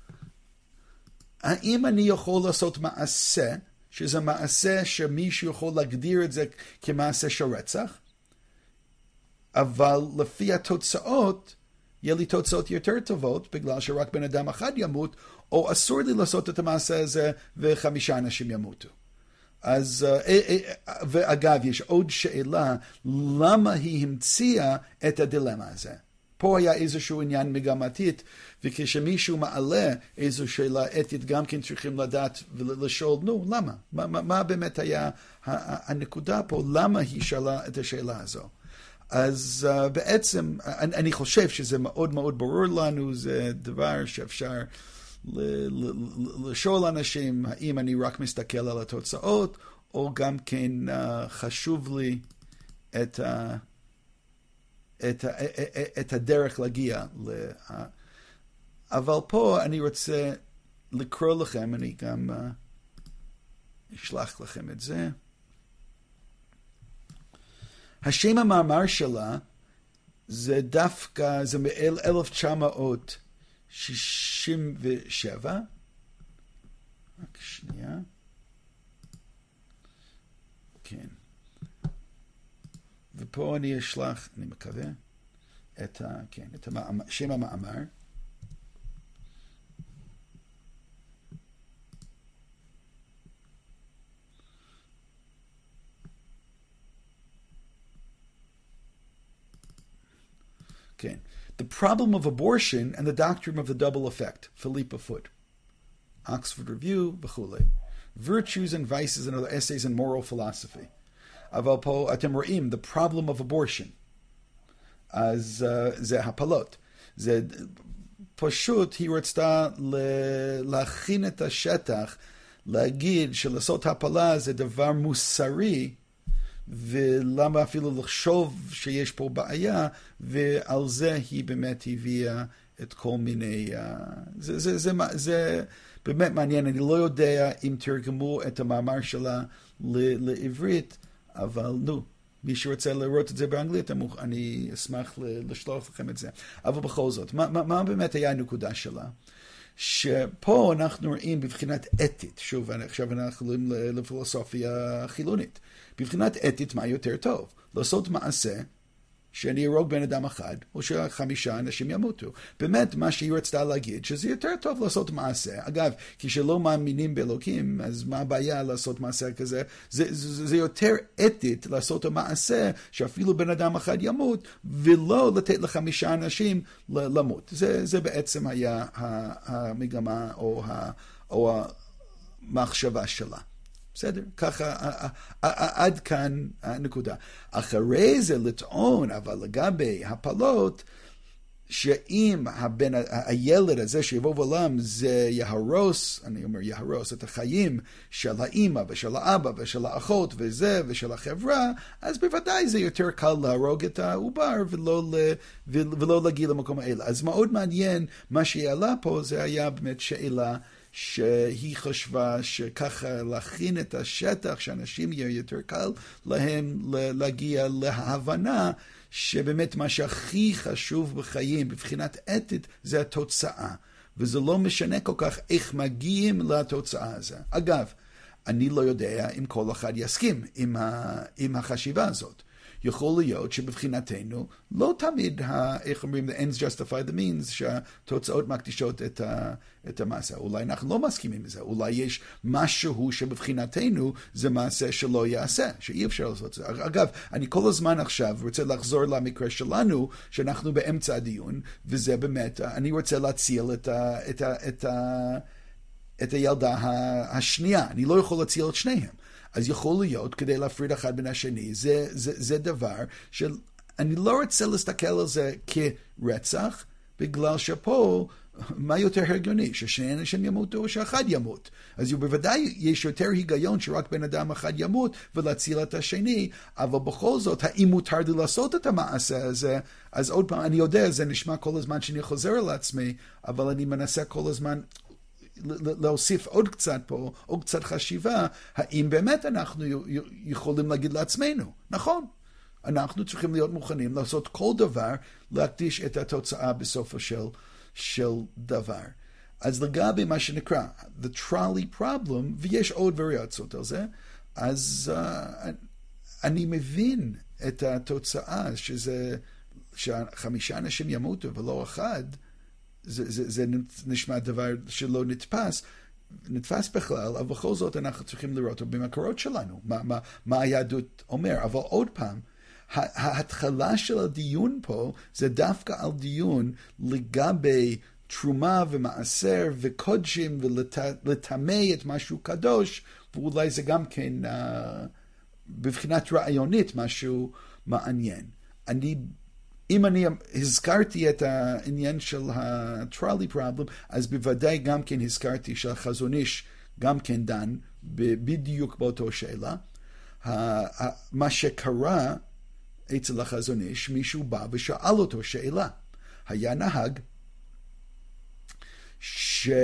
האם אני יכול לעשות מעשה, שזה מעשה שמישהו יכול להגדיר את זה כמעשה של רצח, אבל לפי התוצאות, יהיה לי תוצאות יותר טובות, בגלל שרק בן אדם אחד ימות, או אסור לי לעשות את המעשה הזה ו5 אנשים ימותו. אז, ואגב, יש עוד שאלה, למה היא המציאה את הדילמה הזה? פה היה איזשהו עניין מגמתית, וכשמישהו מעלה איזו שאלה אתית, גם כן צריכים לדעת ולשאול, נו, למה? מה באמת היה הנקודה פה? למה היא שאלה את השאלה הזו? אז בעצם, אני חושב שזה מאוד מאוד ברור לנו, זה דבר שאפשר לשאול אנשים, האם אני רק מסתכל על התוצאות, או גם כן חשוב לי את הדרך להגיע. אבל פה אני רוצה לקרוא לכם, אני גם אשלח לכם את זה. השם המאמר שלה זה דווקא, זה מ-1967. רק שנייה. כן. ופה אני אשלח, אני מקווה, את שם המאמר. Okay. The Problem of Abortion and the Doctrine of the Double Effect, Philippa Foot. Oxford Review, וכולי. Virtues and Vices and Other Essays in Moral Philosophy. אבל פה אתם רואים, the problem of abortion. אז זה הפלות. זה פשוט, היא רצתה להכין את השטח, להגיד שלעשות הפלה זה דבר מוסרי, ולמה אפילו לחשוב שיש פה בעיה, ועל זה היא באמת הביאה את כל מיני... זה באמת מעניין, אני לא יודע אם תרגמו את המאמר שלה לעברית, אבל נו, מי שרוצה לראות את זה באנגלית, אני אשמח לשלוח לכם את זה. אבל בכל זאת, מה באמת היה הנקודה שלה? שפה אנחנו רואים בבחינת אתית, שוב, עכשיו אנחנו עולים לפילוסופיה חילונית. בבחינת אתית, מה יותר טוב? לעשות מעשה שאני ארוג בן אדם אחד, או ש5 אנשים ימותו. באמת, מה שהיא רצתה להגיד, שזה יותר טוב לעשות מעשה. אגב, כשלא מאמינים באלוקים, אז מה הבעיה לעשות מעשה כזה? זה יותר אתית לעשות המעשה, שאפילו בן אדם אחד ימות, ולא לתת ל5 אנשים למות. זה בעצם היה המגמה או המחשבה שלה. בסדר? ככה, עד כאן הנקודה. אחרי זה לטעון, אבל לגבי הפלות, שאם הילד הזה שיבוא בעולם זה יהרוס, אני אומר יהרוס את החיים של האמא ושל האבא ושל האחות וזה ושל החברה, אז בוודאי זה יותר קל להרוג את העובר ולא להגיע למקום האלה. אז מאוד מעניין, מה שהעלה פה זה היה באמת שאלה, שהיא חשבה שככה להכין את השטח, שאנשים יהיה יותר קל להם להגיע להבנה, שבאמת מה שהכי חשוב בחיים, בבחינת אתית, זה התוצאה. וזה לא משנה כל כך איך מגיעים לתוצאה הזו. אגב, אני לא יודע אם כל אחד יסכים עם החשיבה הזאת. יכול להיות שבבחינתנו לא תמיד, איך אומרים, the ends justify the means, שהתוצאות מקדישות את המעשה. אולי אנחנו לא מסכימים עם זה. אולי יש משהו שבבחינתנו זה מעשה שלא יעשה, שאי אפשר לעשות את זה. אגב, אני כל הזמן עכשיו רוצה לחזור למקרה שלנו, שאנחנו באמצע הדיון, וזה באמת, אני רוצה להציל את הילדה השנייה. אני לא יכול להציל את שניהם. אז יכול להיות, כדי להפריד אחד בין השני, זה דבר של, אני לא רוצה להסתכל על זה כרצח, בגלל שפה, מה יותר הגיוני? ששני אנשים ימותו או שאחד ימות. אז בוודאי יש יותר היגיון שרק בן אדם אחד ימות ולהציל את השני, אבל בכל זאת, האם מותר לי לעשות את המעשה הזה? אז עוד פעם, אני יודע, זה נשמע כל הזמן שאני חוזר על עצמי, אבל אני מנסה כל הזמן להוסיף עוד קצת פה, עוד קצת חשיבה, האם באמת אנחנו יכולים להגיד לעצמנו, נכון, אנחנו צריכים להיות מוכנים לעשות כל דבר, להקדיש את התוצאה בסופו של דבר. אז לגבי מה שנקרא, the trolley problem, ויש עוד וריאציות על זה, אז אני מבין את התוצאה, ש5 אנשים ימותו ולא אחד, זה נשמע דבר שלא נתפס בכלל, אבל בכל זאת אנחנו צריכים לראות במקורות שלנו, מה היהדות אומר. אבל עוד פעם, ההתחלה של הדיון פה, זה דווקא על דיון לגבי תרומה ומעשר וקודשים, ולטמא את משהו קדוש, ואולי זה גם כן בבחינת רעיונית משהו מעניין. אם אני הזכרתי את העניין של הטרולי פרובלם, אז בוודאי גם כן הזכרתי שהחזון איש גם כן דן בדיוק באותו שאלה. מה שקרה אצל החזון איש, מישהו בא ושאל אותו שאלה. היה נהג שאם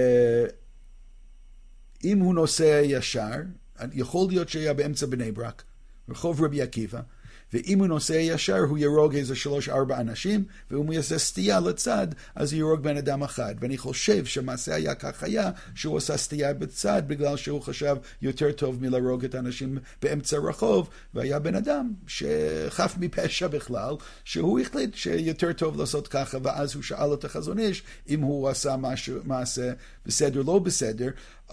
הוא נוסע ישר, יכול להיות שהיה באמצע בני ברק, רחוב רבי עקיבא, ואם הוא נוסע ישר, הוא ירוג איזה 3-4 אנשים, ואם הוא יעשה סטייה לצד, אז הוא ירוג בן אדם אחד. ואני חושב שמעשה היה כך היה, שהוא עשה סטייה בצד, בגלל שהוא חשב יותר טוב מלרוג את האנשים באמצע רחוב, והיה בן אדם שחף מפשע בכלל, שהוא החליט שיותר טוב לעשות ככה, ואז הוא שאל את החזון איש, אם הוא עשה מעשה בסדר, לא בסדר.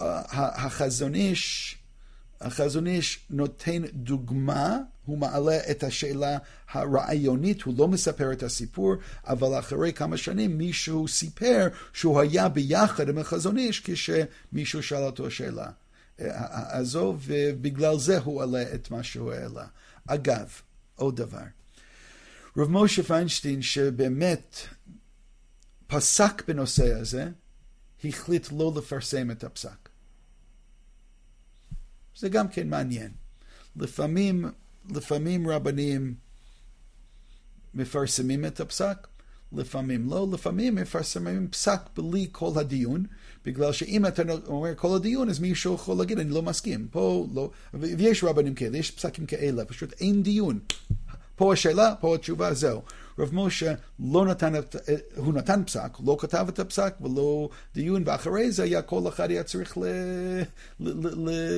החזון איש נותן דוגמה, הוא מעלה את השאלה הרעיונית, הוא לא מספר את הסיפור, אבל אחרי כמה שנים מישהו סיפר שהוא היה ביחד עם החזון איש כשמישהו שאל אותו שאלה. הזו, ובגלל זה הוא עלה את מה שהוא העלה. אגב, עוד דבר. רב משה פיינשטיין שבאמת פסק בנושא הזה, החליט לא לפרסם את הפסק. זה גם כן מעניין. לפעמים רבנים מפרסמים את הפסק, לפעמים לא, לפעמים מפרסמים פסק בלי כל הדיון, בגלל שאם אתה אומר כל הדיון, אז מישהו יכול להגיד, אני לא מסכים, פה לא, ויש רבנים כאלה, יש פסקים כאלה, פשוט אין דיון. פה השאלה, פה התשובה, זהו. רב משה לא נתן, הוא נתן פסק, לא כתב את הפסק ולא דיון, ואחרי זה היה כל אחד היה צריך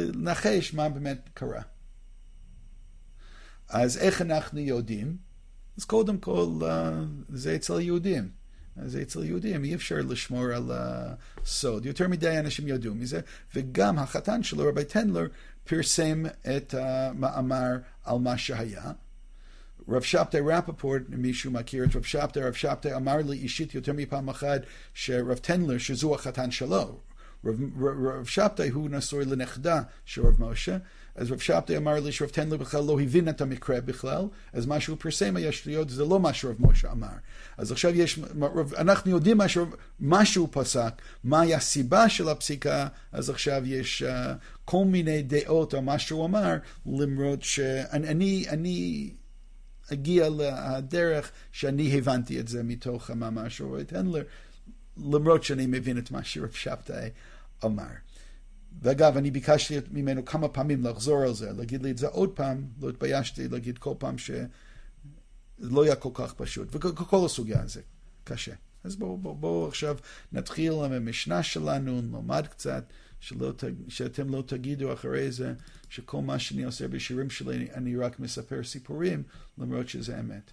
לנחש מה באמת קרה. אז איך אנחנו יודעים? אז קודם כל, זה אצל יהודים. זה אצל יהודים, אי אפשר לשמור על הסוד. יותר מדי אנשים ידעו מזה, וגם החתן שלו, רבי טנדלר, פרסם את המאמר על מה שהיה. רב שבתאי רפפורט, מישהו מכיר את רב שבתאי אמר לי אישית יותר מפעם אחת שרב טנדלר, שזו החתן שלו. רב שבתאי הוא נשוי לנכדה של רב משה, אז רב שבתאי אמר לי שרב טנדלר בכלל לא הבין את המקרה בכלל, אז מה שהוא פרסם היה שטויות, זה לא מה שרב משה אמר. אז עכשיו אנחנו יודעים מה שהוא פסק, מהי הסיבה של הפסיקה, אז עכשיו יש כל מיני דעות על מה שהוא אמר, למרות שאני אגיע לדרך שאני הבנתי את זה מתוך המאמר של רב טנדלר, למרות שאני מבין את מה שרב שבתאי אמר. ואגב, אני ביקשתי ממנו כמה פעמים לחזור על זה, להגיד לי את זה עוד פעם, לא התביישתי להגיד כל פעם שזה לא היה כל כך פשוט, וכל הסוגיה הזה קשה. אז בואו עכשיו נתחיל עם המשנה שלנו, נלמד קצת, שאתם לא תגידו אחרי זה, שכל מה שאני עושה בשירים שלי, אני רק מספר סיפורים, למרות שזה אמת.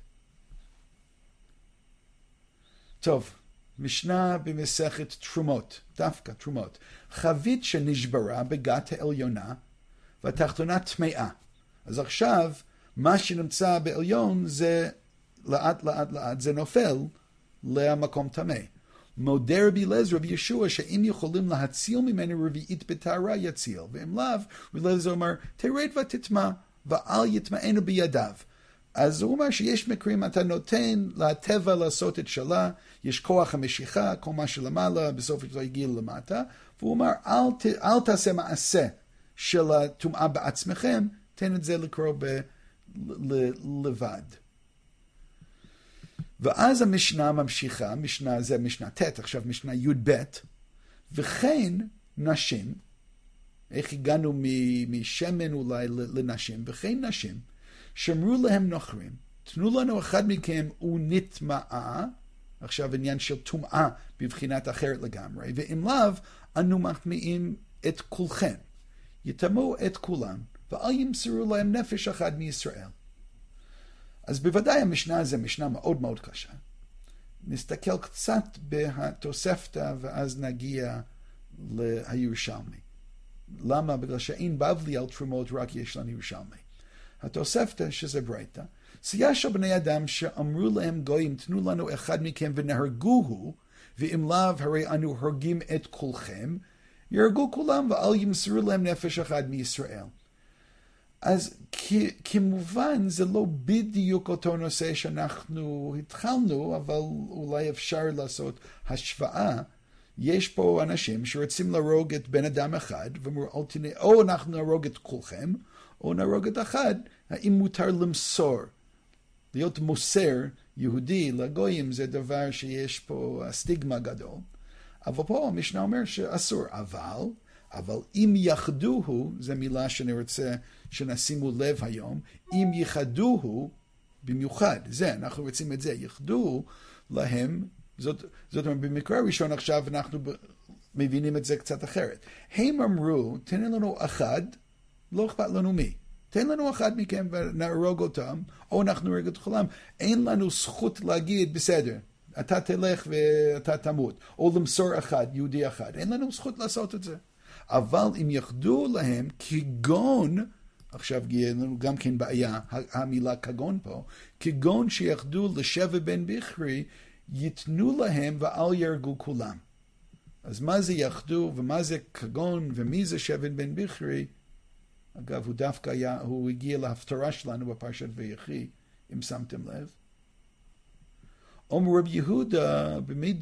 טוב. משנה במסכת תרומות, דווקא תרומות. חבית שנשברה בגת העליונה והתחתונה טמאה. אז עכשיו, מה שנמצא בעליון זה לאט זה נופל למקום טמא. מודה רבי אליעזר רבי ישוע שאם יכולים להציל ממנו רביעית בטהרה יציל, ואם לאו, רבי אליעזר אומר, תרד ותטמא, ואל יטמאנו בידיו. אז הוא אומר שיש מקרים אתה נותן לטבע לעשות את שלה, יש כוח המשיכה, כל מה שלמעלה, בסוף זה יגיע למטה, והוא אומר אל תעשה מעשה של הטומאה בעצמכם, תן את זה לקרוא לבד. ואז המשנה ממשיכה, משנה זה משנה ט', עכשיו משנה י"ב, וכן נשים, איך הגענו משמן אולי לנשים, וכן נשים, שאמרו להם נוכרים, תנו לנו אחד מכם ונטמעה, עכשיו עניין של טומאה בבחינת אחרת לגמרי, ואם לאו, אנו מטמאים את כולכם. יטמאו את כולם, ואל ימסרו להם נפש אחד מישראל. אז בוודאי המשנה הזו משנה מאוד מאוד קשה. נסתכל קצת בתוספתא, ואז נגיע לירושלמי. למה? בגלל שאין בבלי על תרומות, רק יש לנו ירושלמי. התוספתא שזה ברייתא, יש בני אדם שאמרו להם גויים, תנו לנו אחד מכם ונהרגוהו, ואם לאו הרי אנו הרגים את כולכם, יהרגו כולם ואל ימסרו להם נפש אחד מישראל. אז כמובן זה לא בדיוק אותו נושא שאנחנו התחלנו, אבל אולי אפשר לעשות השוואה. יש פה אנשים שרוצים להרוג את בן אדם אחד, ואומרו, או אנחנו נהרוג את כולכם, או נהרוג את אחד, האם מותר למסור? להיות מוסר יהודי לגויים זה דבר שיש פה סטיגמה גדול. אבל פה המשנה אומר שאסור. אבל אם יחדוהו, זו מילה שאני רוצה שנשימו לב היום, אם יחדוהו, במיוחד, זה, אנחנו רוצים את זה, יחדוהו להם, זאת אומרת, במקרה הראשון עכשיו אנחנו מבינים את זה קצת אחרת. הם אמרו, תן לנו אחד, לא אכפת לנו מי. תן לנו אחד מכם ונהרוג אותם, או אנחנו נהרוג את כולם. אין לנו זכות להגיד, בסדר, אתה תלך ואתה תמות, או למסור אחד, יהודי אחד. אין לנו זכות לעשות את זה. אבל אם יחדו להם כגון, עכשיו יהיה לנו גם כן בעיה, המילה כגון פה, כגון שיחדו לשבע בן בכרי, יתנו להם ואל יהרגו כולם. אז מה זה יחדו ומה זה כגון ומי זה שבע בן בכרי? אגב, הוא דווקא הוא הגיע להפטרה שלנו בפרשת ויחי, אם שמתם לב. אומר רב יהודה,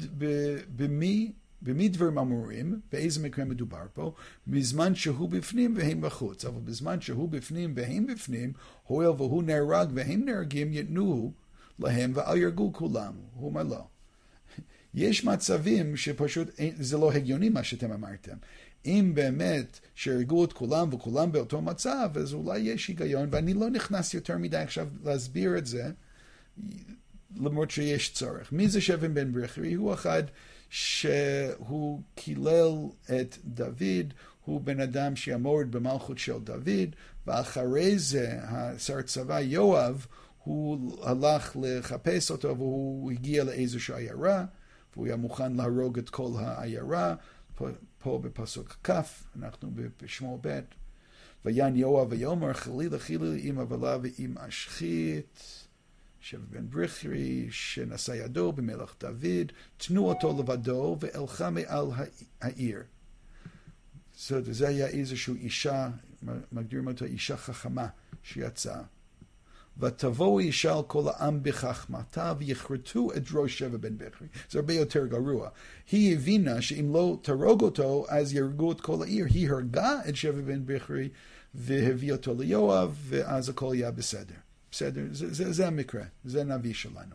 במי דברים אמורים, באיזה מקרה מדובר פה, בזמן שהוא בפנים והם בחוץ. אבל בזמן שהוא בפנים והם בפנים, הואיל והוא נהרג והם נהרגים, יתנו להם ואל יהרגו כולם. הוא אומר לא. יש מצבים שפשוט זה לא הגיוני מה שאתם אמרתם. אם באמת שהרגו את כולם וכולם באותו מצב, אז אולי יש היגיון, ואני לא נכנס יותר מדי עכשיו להסביר את זה, למרות שיש צורך. מי זה שבע בן בכרי? הוא אחד שהוא קילל את דוד, הוא בן אדם שיעמוד במלכות של דוד, ואחרי זה שר צבא יואב, הוא הלך לחפש אותו והוא הגיע לאיזושהי עיירה, והוא היה מוכן להרוג את כל העיירה, פה בפסוק כף, אנחנו בשמואל ב', ויען יואב ויאמר חלילה עם אבלה ועם השחית, שבע בן ברכרי, שנשא ידו במלך דוד, תנו אותו לבדו ואלכה מעל העיר. זה היה איזושהי אישה, מגדירים אותה אישה חכמה שיצאה. ותבואו אישה על כל העם בחכמתה ויכרתו את ראש שבע בן ברכרי. זה הרבה יותר גרוע. היא הבינה שאם לא תרוג אותו, אז ירגו את כל העיר. היא הרגה את שבע בן ברכרי והביא אותו ליואב, ואז הכל היה בסדר. בסדר? זה המקרה. זה הנביא שלנו.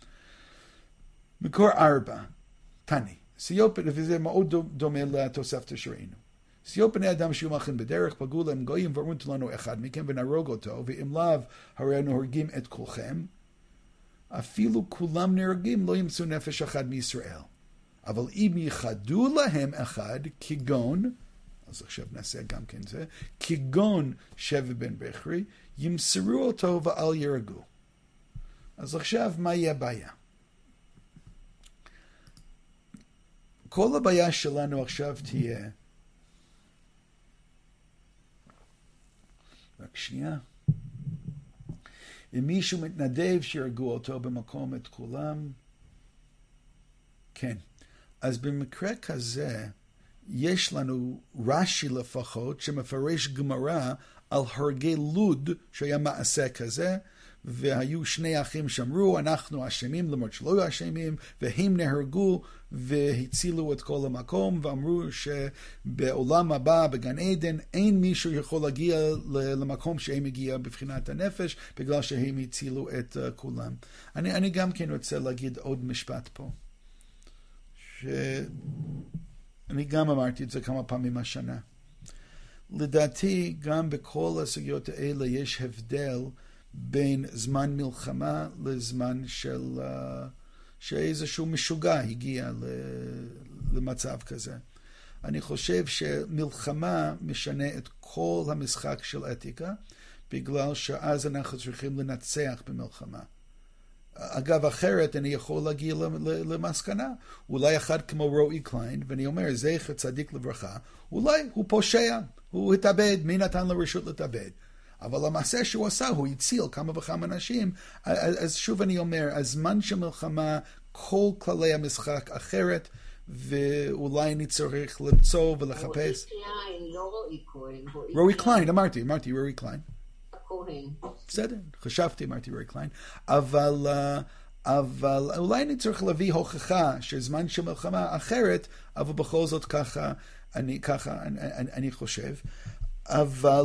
מקור 4, תני. וזה מאוד דומה לתוספתא שראינו. סיעות בני אדם שיהיו מלכים בדרך, פגעו להם גויים ואמרו לנו אחד מכם ונהרוג אותו, ואם לאו הרי אנו הורגים את כולכם, אפילו כולם נהרגים לא ימצאו נפש אחד מישראל. אבל אם ייחדו להם אחד, כגון, אז עכשיו נעשה גם כן זה, כגון שבע בן ברכרי, ימסרו אותו ואל יהרגו. אז עכשיו מה יהיה הבעיה? כל הבעיה שלנו עכשיו תהיה, רק שנייה. אם מישהו מתנדב שירגו אותו במקום את כולם, כן. אז במקרה כזה, יש לנו רש"י לפחות, שמפרש גמרא על הרגי לוד, שהיה מעשה כזה, והיו שני אחים שאמרו, אנחנו אשמים, למרות שלא היו אשמים, והם נהרגו והצילו את כל המקום, ואמרו שבעולם הבא, בגן עדן, אין מישהו יכול להגיע למקום שהם הגיע בבחינת הנפש, בגלל שהם הצילו את כולם. אני גם כן רוצה להגיד עוד משפט פה, שאני גם אמרתי את זה כמה פעמים השנה. לדעתי, גם בכל הסוגיות האלה יש הבדל בין זמן מלחמה לזמן שאיזשהו משוגע הגיע למצב כזה. אני חושב שמלחמה משנה את כל המשחק של אתיקה, בגלל שאז אנחנו צריכים לנצח במלחמה. אגב, אחרת אני יכול להגיע למסקנה. אולי אחד כמו רועי קליין, ואני אומר, זכר צדיק לברכה, אולי הוא פושע, הוא התאבד, מי נתן לו רשות להתאבד? אבל המעשה שהוא עשה, הוא הציל כמה וכמה אנשים. אז שוב אני אומר, הזמן של מלחמה, כל כללי המשחק אחרת, ואולי אני צריך למצוא ולחפש. רועי קליין, לא רועי כהן. רועי קליין, אמרתי רועי קליין. כהן. בסדר, חשבתי, אמרתי רועי קליין. אבל אולי אני צריך להביא הוכחה שזמן של מלחמה אחרת, אבל בכל זאת ככה אני חושב. אבל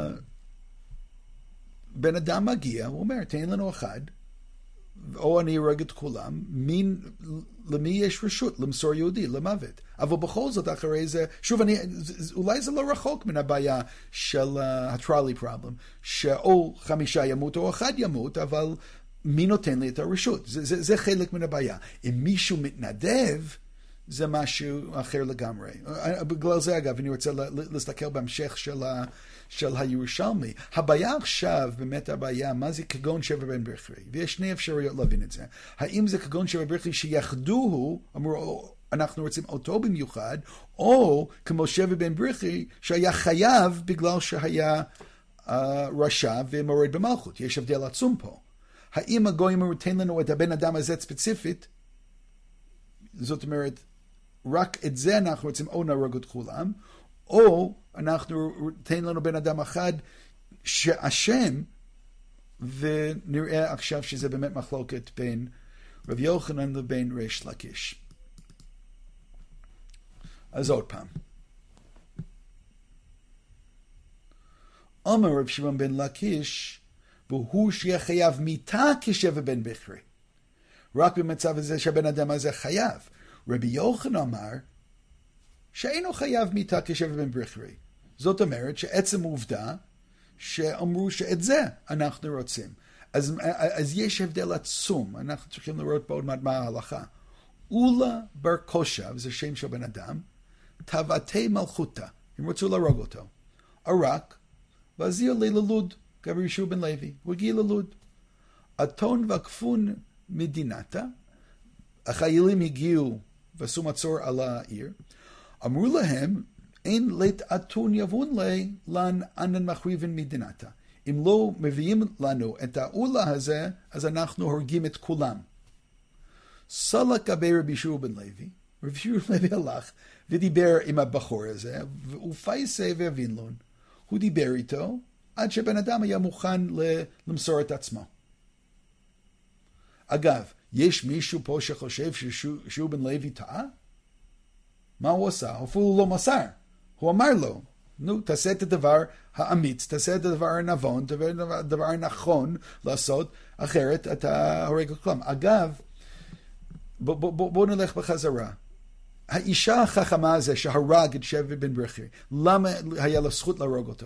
בן אדם מגיע, הוא אומר, תן לנו אחד, או אני ארג את כולם, למי יש רשות למסור יהודי, למוות. אבל בכל זאת אחרי זה, שוב, אולי זה לא רחוק מן הבעיה של הטראלי פרובלם, שאו 5 ימות או 1 ימות, אבל מי נותן לי את הרשות? זה חלק מן הבעיה. אם מישהו מתנדב, זה משהו אחר לגמרי. בגלל זה, אגב, אני רוצה להסתכל בהמשך של הירושלמי. הבעיה עכשיו, באמת הבעיה, מה זה כגון שבע בן ברכרי? ויש שני אפשרויות להבין את זה. האם זה כגון שבע ברכרי שיחדוהו, אמרו, אנחנו רוצים אותו במיוחד, או כמו שבע בן ברכרי, שהיה חייב בגלל שהיה רשע ומורד במלכות. יש הבדל עצום פה. האם הגויים נותן לנו את הבן אדם הזה ספציפית? זאת אומרת, רק את זה אנחנו רוצים או נהרוג את כולם, או אנחנו נותן לנו בן אדם אחד שאשם, ונראה עכשיו שזה באמת מחלוקת בין רב יוחנן לבין ריש לקיש. אז עוד פעם. אומר רב שמעון בן לקיש, והוא שיהיה חייב מיתה כשבע בן ברכרי. רק במצב הזה שהבן אדם הזה חייב. רבי יוחנן אמר שאינו חייב מיתה כשבע בן ברכרי. זאת אומרת שעצם העובדה שאמרו שאת זה אנחנו רוצים. אז יש הבדל עצום. אנחנו צריכים לראות בעוד מה ההלכה. אולה בר קושה, וזה שם של בן אדם, תבעתי מלכותה. הם רצו להרוג אותו. ערק, והזיר לי ללוד. גבר ישוע בן לוי, הוא הגיע ללוד. אתון וכפון מדינתה, החיילים הגיעו ועשו מצור על העיר, אמרו להם, אין לית אתון יבון לי, לן אנן מחריבן מדינתה. אם לא מביאים לנו את האולה הזה, אז אנחנו הורגים את כולם. סלק גבי רבי יהושע בן לוי, רבי יהושע בן לוי הלך ודיבר עם הבחור הזה, ופייסה והבין לו. הוא דיבר איתו, עד שבן אדם היה מוכן למסור את עצמו. אגב, יש מישהו פה שחושב שיהושע בן לוי טעה? מה הוא עשה? הוא אפילו לא מסר. הוא אמר לו, נו, תעשה את הדבר האמיץ, תעשה את הדבר הנבון, הדבר הנכון לעשות, אחרת אתה הורג לכולם. אגב, בואו נלך בחזרה. האישה החכמה הזה שהרג את שבע בן ברכי, למה היה לה זכות להרוג אותו?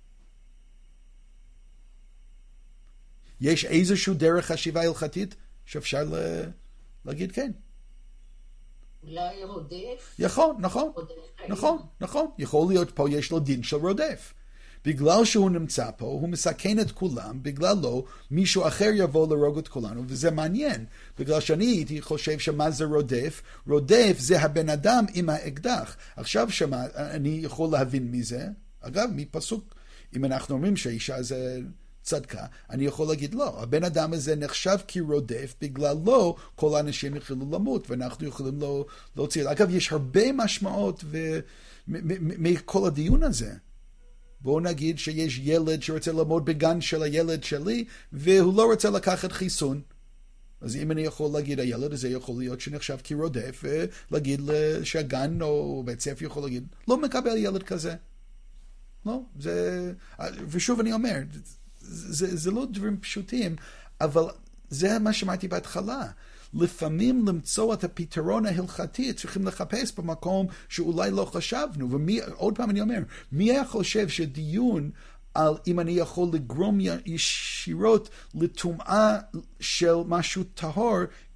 יש איזשהו דרך חשיבה הלכתית שאפשר להגיד כן. אולי רודף? נכון. יכול להיות פה יש לו דין של רודף. בגלל שהוא נמצא פה, הוא מסכן את כולם, בגלל לא, מישהו אחר יבוא להרוג את כולנו, וזה מעניין, בגלל שאני הייתי חושב שמה זה רודף? רודף זה הבן אדם עם האקדח. עכשיו אני יכול להבין מזה, אגב, מפסוק, אם אנחנו אומרים שהאישה זה צדקה, אני יכול להגיד לא, הבן אדם הזה נחשב כרודף, בגלל לא כל האנשים יכולים למות, ואנחנו יכולים להוציא. אגב, יש הרבה משמעות מכל הדיון הזה. בואו נגיד שיש ילד שרוצה לעמוד בגן של הילד שלי, והוא לא רוצה לקחת חיסון. אז אם אני יכול להגיד, הילד הזה יכול להיות שנחשב כרודף, ולהגיד שהגן או בית ספר יכול להגיד, לא מקבל ילד כזה. לא, ושוב אני אומר, זה לא דברים פשוטים, אבל זה מה שאמרתי בהתחלה. לפעמים למצוא את הפתרון ההלכתי, צריכים לחפש במקום שאולי לא חשבנו. ועוד פעם אני אומר, מי היה חושב שדיון על אם אני יכול לגרום ישירות לטומאה של משהו טהור,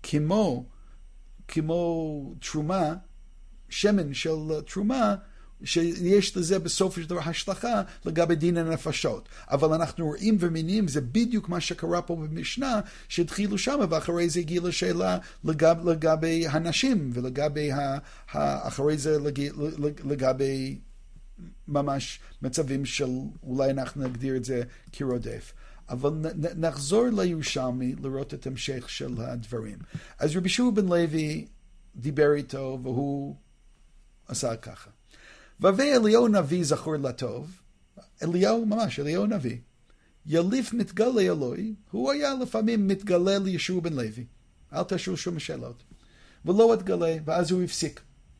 כמו תרומה, שמן של תרומה, שיש לזה בסופו של דבר השלכה לגבי דין הנפשות. אבל אנחנו רואים ומבינים, זה בדיוק מה שקרה פה במשנה, שהתחילו שם, ואחרי זה הגיעה לשאלה לגבי הנשים, ולגבי אחרי זה לגבי ממש מצבים של, אולי אנחנו נגדיר את זה כרודף. אבל נחזור לירושלמי לראות את המשך של הדברים. אז רבי יהושע בן לוי דיבר איתו, והוא עשה ככה. והווי אליהו נביא זכור לטוב, אליהו נביא, יליף מתגלה אלוהי, הוא היה לפעמים מתגלה לישוע בן לוי, אל תשאלו שום שאלות, ולא התגלה, ואז הוא הפסיק.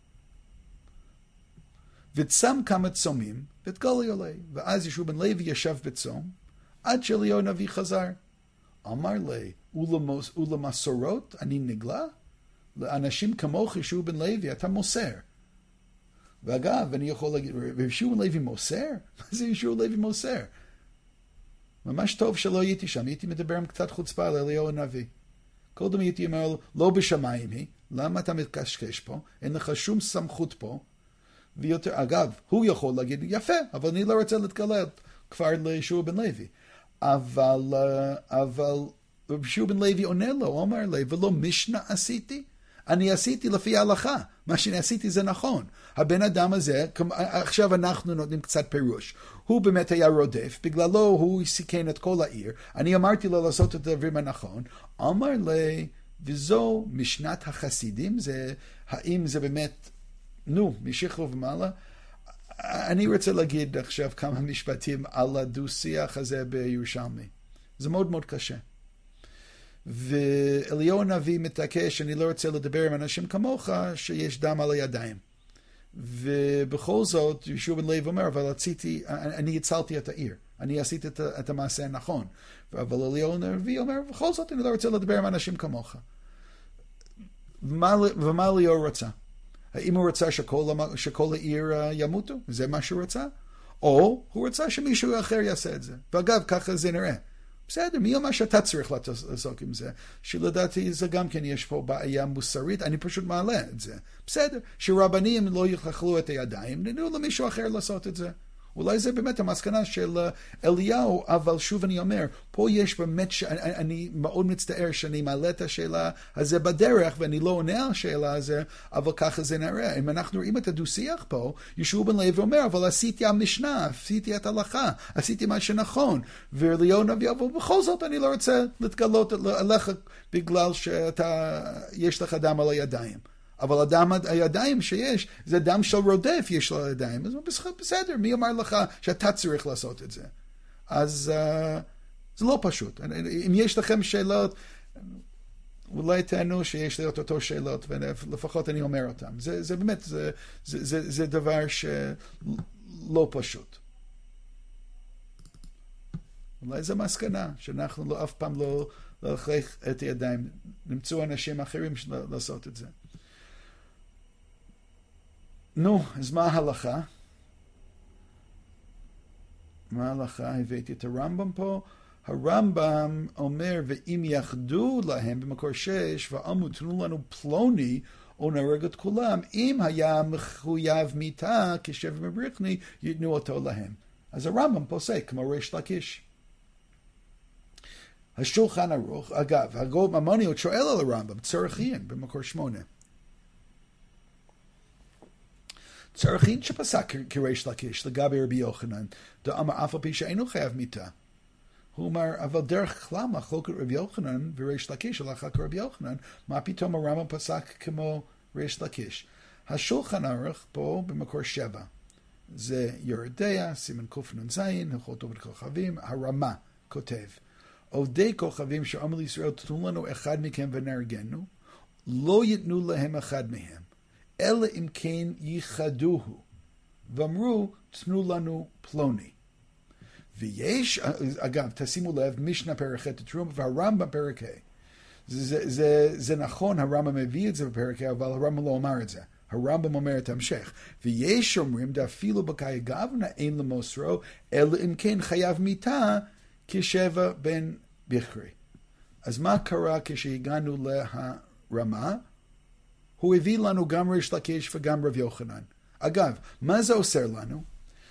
וצם כמה צומים, והתגלה אלוהי, ואז ישוע בן לוי ישב בצום, עד שאליהו נביא חזר. אמר לי, ולמסורות אני נגלה? לאנשים כמוך ישוע בן לוי, אתה מוסר. ואגב, אני יכול להגיד, וישוע בן לוי מוסר? מה זה ישוע בן לוי מוסר? ממש טוב שלא הייתי שם, הייתי מדבר עם קצת חוצפה על אליהו הנביא. קודם הייתי אומר, לא בשמיים היא, למה אתה מתקשקש פה? אין לך שום סמכות פה. ויותר, אגב, הוא יכול להגיד, יפה, אבל אני לא רוצה להתגלה כבר לישוע בן לוי. אבל ישוע בן לוי עונה לו, הוא אומר לי, ולא משנה עשיתי? אני עשיתי לפי ההלכה, מה שאני עשיתי זה נכון. הבן אדם הזה, עכשיו אנחנו נותנים קצת פירוש. הוא באמת היה רודף, בגללו הוא סיכן את כל העיר. אני אמרתי לו לעשות את הדברים הנכון. אמר לי, וזו משנת החסידים, האם זה באמת, משכמו ומעלה? אני רוצה להגיד עכשיו כמה משפטים על הדו-שיח הזה בירושלמי. זה מאוד מאוד קשה. ואליהו הנביא מתעקש, אני לא רוצה לדבר עם אנשים כמוך, שיש דם על הידיים. ובכל זאת, ישוע בן לוי אומר, אבל אני הצלתי את העיר. אני עשיתי את המעשה הנכון. אבל אליהו הנביא אומר, בכל זאת אני לא רוצה לדבר עם אנשים כמוך. ומה אליהו רצה? האם הוא רצה שכל העיר ימותו? זה מה שהוא רצה? או הוא רצה שמישהו אחר יעשה את זה. ואגב, ככה זה נראה. בסדר, מי אומר שאתה צריך לעסוק עם זה? שלדעתי זה גם כן יש פה בעיה מוסרית, אני פשוט מעלה את זה. בסדר, שרבנים לא יכלו את הידיים, תנו למישהו אחר לעשות את זה. אולי זה באמת המסקנה של אליהו, אבל שוב אני אומר, פה יש באמת, אני מאוד מצטער שאני מעלה את השאלה הזה בדרך, ואני לא עונה על השאלה הזה, אבל ככה זה נראה. אם אנחנו רואים את הדו-שיח פה, ישוע בן לוי אומר, אבל עשיתי המשנה, עשיתי את ההלכה, עשיתי מה שנכון, ואליהו הנביא, אבל בכל זאת אני לא רוצה להתגלות עליך, בגלל שיש לך דם על הידיים. אבל הדם, הידיים שיש, זה דם של רודף יש לו הידיים. אז בסדר, מי אמר לך שאתה צריך לעשות את זה? אז זה לא פשוט. אם יש לכם שאלות, אולי תענו שיש לי אותו שאלות, ולפחות אני אומר אותם. זה באמת, זה דבר שלא פשוט. אולי זה מסקנה, שאנחנו אף פעם לא להכריח את הידיים. נמצאו אנשים אחרים לעשות את זה. נו, אז מה ההלכה? מה ההלכה? הבאתי את הרמב"ם פה. הרמב"ם אומר, ואם יחדו להם במקור 6, ואמרו, תנו לנו פלוני, או נהרג את כולם, אם היה מחויב מיתה, כשבע מבריחני, ייתנו אותו להם. אז הרמב"ם פוסק, כמו ריש לקיש. השולחן ערוך, אגב, הגאון ממוניות שואל על הרמב"ם, צורכין, במקור 8. צורכין שפסק כריש לקיש לגבי רבי יוחנן, דאמר אף על פי שאינו חייב מיתה. הוא אומר, אבל דרך כלל מחלוקת רבי יוחנן וריש לקיש הלכה כרבי יוחנן, מה פתאום הרמב"ם פסק כמו ריש לקיש? השולחן ערוך פה במקור 7. זה יורדיה, סימן קנ"ז, הלכות עובדי כוכבים, הרמה כותב. עובדי כוכבים שאמרו לישראל, תנו לנו אחד מכם ונהרגנו, לא ייתנו להם אחד מהם, אלא אם כן ייחדוהו, ואמרו, תנו לנו פלוני. ויש, אגב, תשימו לב, משנה פרק ח' תרומה, והרמב"ם פרק ה'. זה נכון, הרמב"ם מביא את זה בפרק ה', אבל הרמב"ם לא אמר את זה. הרמב"ם אומר את המשך. ויש אומרים, דאפילו בקאי גבנה אין למוסרו, אלא אם כן חייב מיתה, כשבע בן בכרי. אז מה קרה כשהגענו לרמה? הוא הביא לנו גם ריש לקיש וגם רב יוחנן. אגב, מה זה עושה לנו?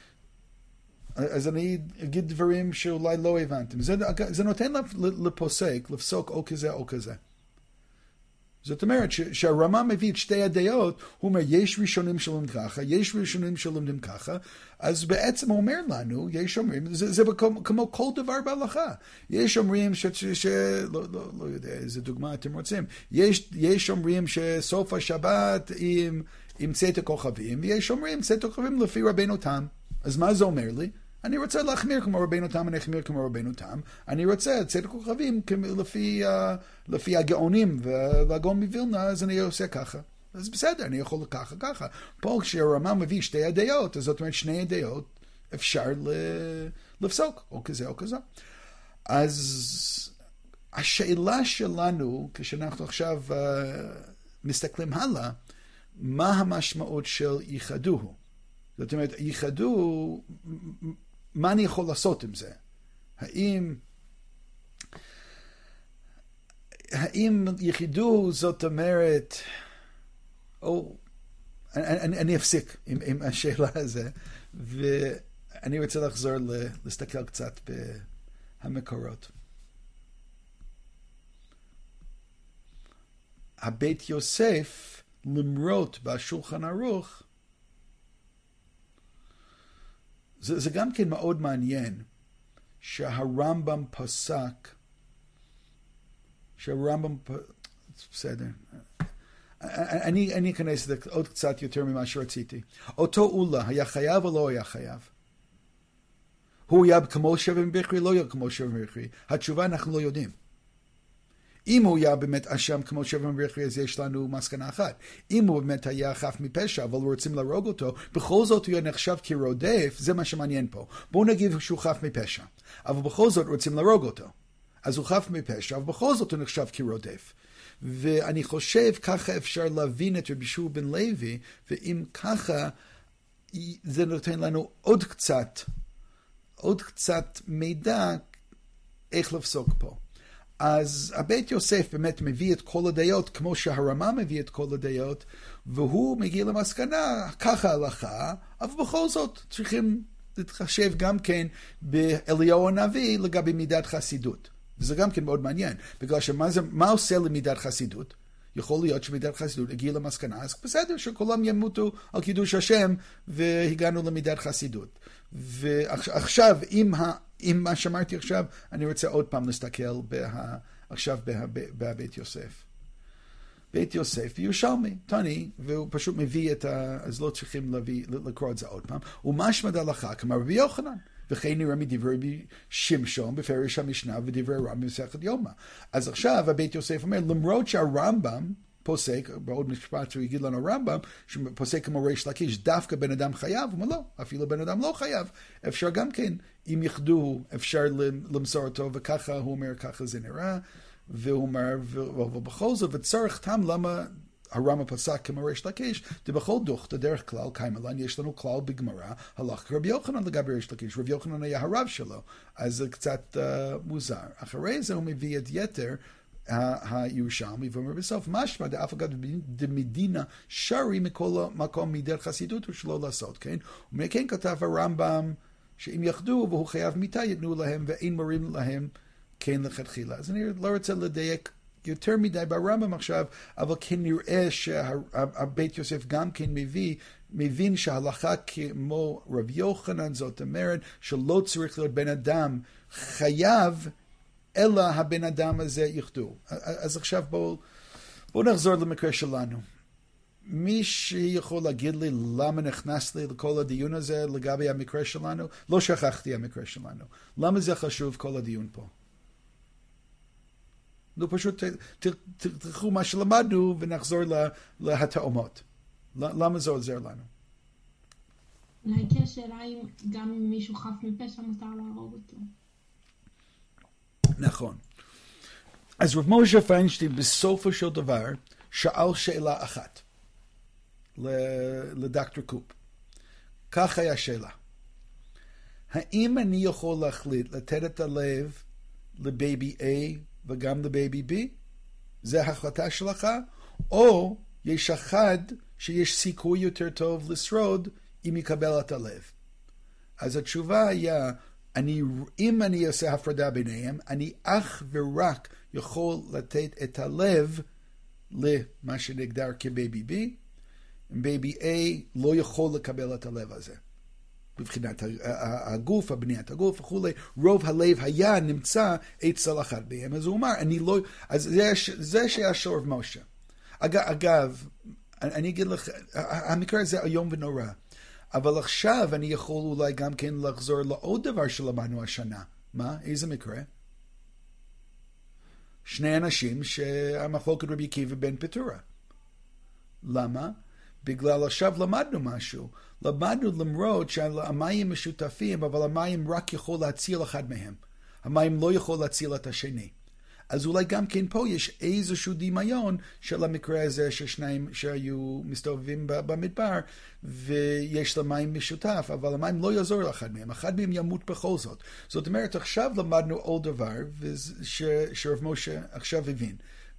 אז אני אגיד דברים שאולי לא הבנתם. זה נותן לפוסק, לפסוק או כזה או כזה. זאת אומרת שהרמה מביא את שתי הדעות, הוא אומר, יש ראשונים שלומדים ככה, יש ראשונים שלומדים ככה, אז בעצם הוא אומר לנו, יש אומרים, זה כמו כל דבר בהלכה. יש אומרים לא יודע, איזה דוגמה אתם רוצים, יש אומרים שסוף השבת עם צאת הכוכבים, ויש אומרים צאת הכוכבים לפי רבנו תם. אז מה זה אומר לי? אני רוצה להחמיר כמו רבנו תם, אני אחמיר כמו רבנו תם. אני רוצה צאת הכוכבים לפי הגאונים והגאון מווילנה, אז אני עושה ככה. אז בסדר, אני יכול ככה. פה כשהרמב"ם מביא שתי הדעות, אז זאת אומרת שני הדעות, אפשר לפסוק, או כזה או כזה. אז השאלה שלנו, כשאנחנו עכשיו מסתכלים הלאה, מה המשמעות של ייחדוהו? זאת אומרת, ייחדו, מה אני יכול לעשות עם זה? האם ייחדו זאת אומרת, אני אפסיק עם השאלה הזו, ואני רוצה לחזור להסתכל קצת במקורות. הבית יוסף, למרות בשולחן ערוך, זה גם כן מאוד מעניין שהרמב"ם פסק, בסדר, אני אכנס עוד קצת יותר ממה שרציתי. אותו אולה היה חייב או לא היה חייב? הוא היה כמו שבע בכרי, לא היה כמו שבע בכרי. התשובה אנחנו לא יודעים. אם הוא היה באמת אשם כמו שבע בכרי, אז יש לנו מסקנה אחת. אם הוא באמת היה חף מפשע, אבל רוצים להרוג אותו, בכל זאת הוא נחשב כרודף, זה מה שמעניין פה. בואו נגיד שהוא חף מפשע, אבל בכל זאת רוצים להרוג אותו. אז הוא חף מפשע, אבל בכל זאת הוא נחשב כרודף. ואני חושב ככה אפשר להבין את רבי יהושע בן לוי, ואם ככה זה נותן לנו עוד קצת מידע איך לפסוק פה. אז הבית יוסף באמת מביא את כל הדעות, כמו שהרמה מביא את כל הדעות, והוא מגיע למסקנה, ככה הלכה, אבל בכל זאת צריכים להתחשב גם כן באליהו הנביא לגבי מידת חסידות. וזה גם כן מאוד מעניין, בגלל מה עושה למידת חסידות? יכול להיות שמידת חסידות הגיעה למסקנה, אז בסדר שכולם ימותו על קידוש השם, והגענו למידת חסידות. ועכשיו, עם מה שאמרתי עכשיו, אני רוצה עוד פעם להסתכל עכשיו בבית יוסף. בית יוסף, ירושלמי, תני, והוא פשוט מביא אז לא צריכים לקרוא את זה עוד פעם. ומשמע דהלכה, כלומר רבי יוחנן, וכן נראה מדברי רבי שמשון בפרש המשנה ודברי הרמב"ם במסכת יומא. אז עכשיו הבית יוסף אומר, למרות שהרמב"ם פוסק, בעוד משפט שהוא יגיד לנו הרמב"ם, שפוסק כמו ריש לקיש, דווקא בן אדם חייב, הוא אומר לא, אפילו בן אדם לא חייב. אפשר גם כן, אם יחדו, אפשר למסור אותו, וככה הוא אומר, ככה זה נראה. והוא אומר, ובכל זאת, וצורך תם למה הרמב"ם פסק כמו ריש לקיש, ובכל דוכתא דרך כלל קיימלן, יש לנו כלל בגמרא, הלך רבי יוחנן לגבי ריש לקיש, רבי יוחנן היה הרב שלו, אז זה קצת מוזר. אחרי זה הוא מביא את יתר הירושלמי, ואומר בסוף, משמע דאף אגב דמדינה שרי מכל מקום מידת חסידות הוא שלא לעשות, כן? ומכן כתב הרמב"ם, שאם יחדו והוא חייב מיתה, יתנו להם ואין מורים להם כן לכתחילה. אז אני לא רוצה לדייק יותר מדי ברמב"ם עכשיו, אבל כנראה שהבית יוסף גם כן מבין שההלכה כמו רבי יוחנן, זאת אומרת שלא צריך להיות בן אדם חייב, אלא הבן אדם הזה יחדו. אז עכשיו בואו נחזור למקרה שלנו. מי שיכול להגיד לי למה נכנס לי לכל הדיון הזה לגבי המקרה שלנו? לא שכחתי המקרה שלנו. למה זה חשוב כל הדיון פה? נו, פשוט תלכו מה שלמדנו ונחזור להתאומות. למה זה עוזר לנו? אולי כי השאלה אם גם אם מישהו חף מפשע מותר להרוג אותו. נכון. אז רב משה פיינשטיין בסופו של דבר שאל שאלה אחת לדוקטור קופ. כך היה השאלה. האם אני יכול להחליט לתת את הלב לבייבי A וגם לבייבי B? זה ההחלטה שלך? או יש אחד שיש סיכוי יותר טוב לשרוד אם יקבל את הלב? אז התשובה היה, אם אני אעשה הפרדה ביניהם, אני אך ורק יכול לתת את הלב למה שנגדר כבייבי B, בייבי A לא יכול לקבל את הלב הזה. בבחינת הגוף, הבניית הגוף וכו', רוב הלב היה נמצא אצל אחד מהם, אז הוא אמר, אני לא, אז זה שהיה של רב משה. אגב, אני אגיד לך, המקרה הזה איום ונורא, אבל עכשיו אני יכול אולי גם כן לחזור לעוד דבר שלמדנו השנה. מה? איזה מקרה? שני אנשים שהמחלוקת רבי עקיבא בן פטורה. למה? בגלל עכשיו למדנו משהו. למדנו למרות שהמים משותפים, אבל המים רק יכול להציל אחד מהם. המים לא יכול להציל את השני. אז אולי גם כן פה יש איזשהו דמיון של המקרה הזה ששניים שהיו מסתובבים במדבר, ויש למים משותף, אבל המים לא יעזור לאחד מהם. אחד מהם ימות בכל זאת. זאת אומרת, עכשיו למדנו עוד דבר, שרב משה עכשיו הבין.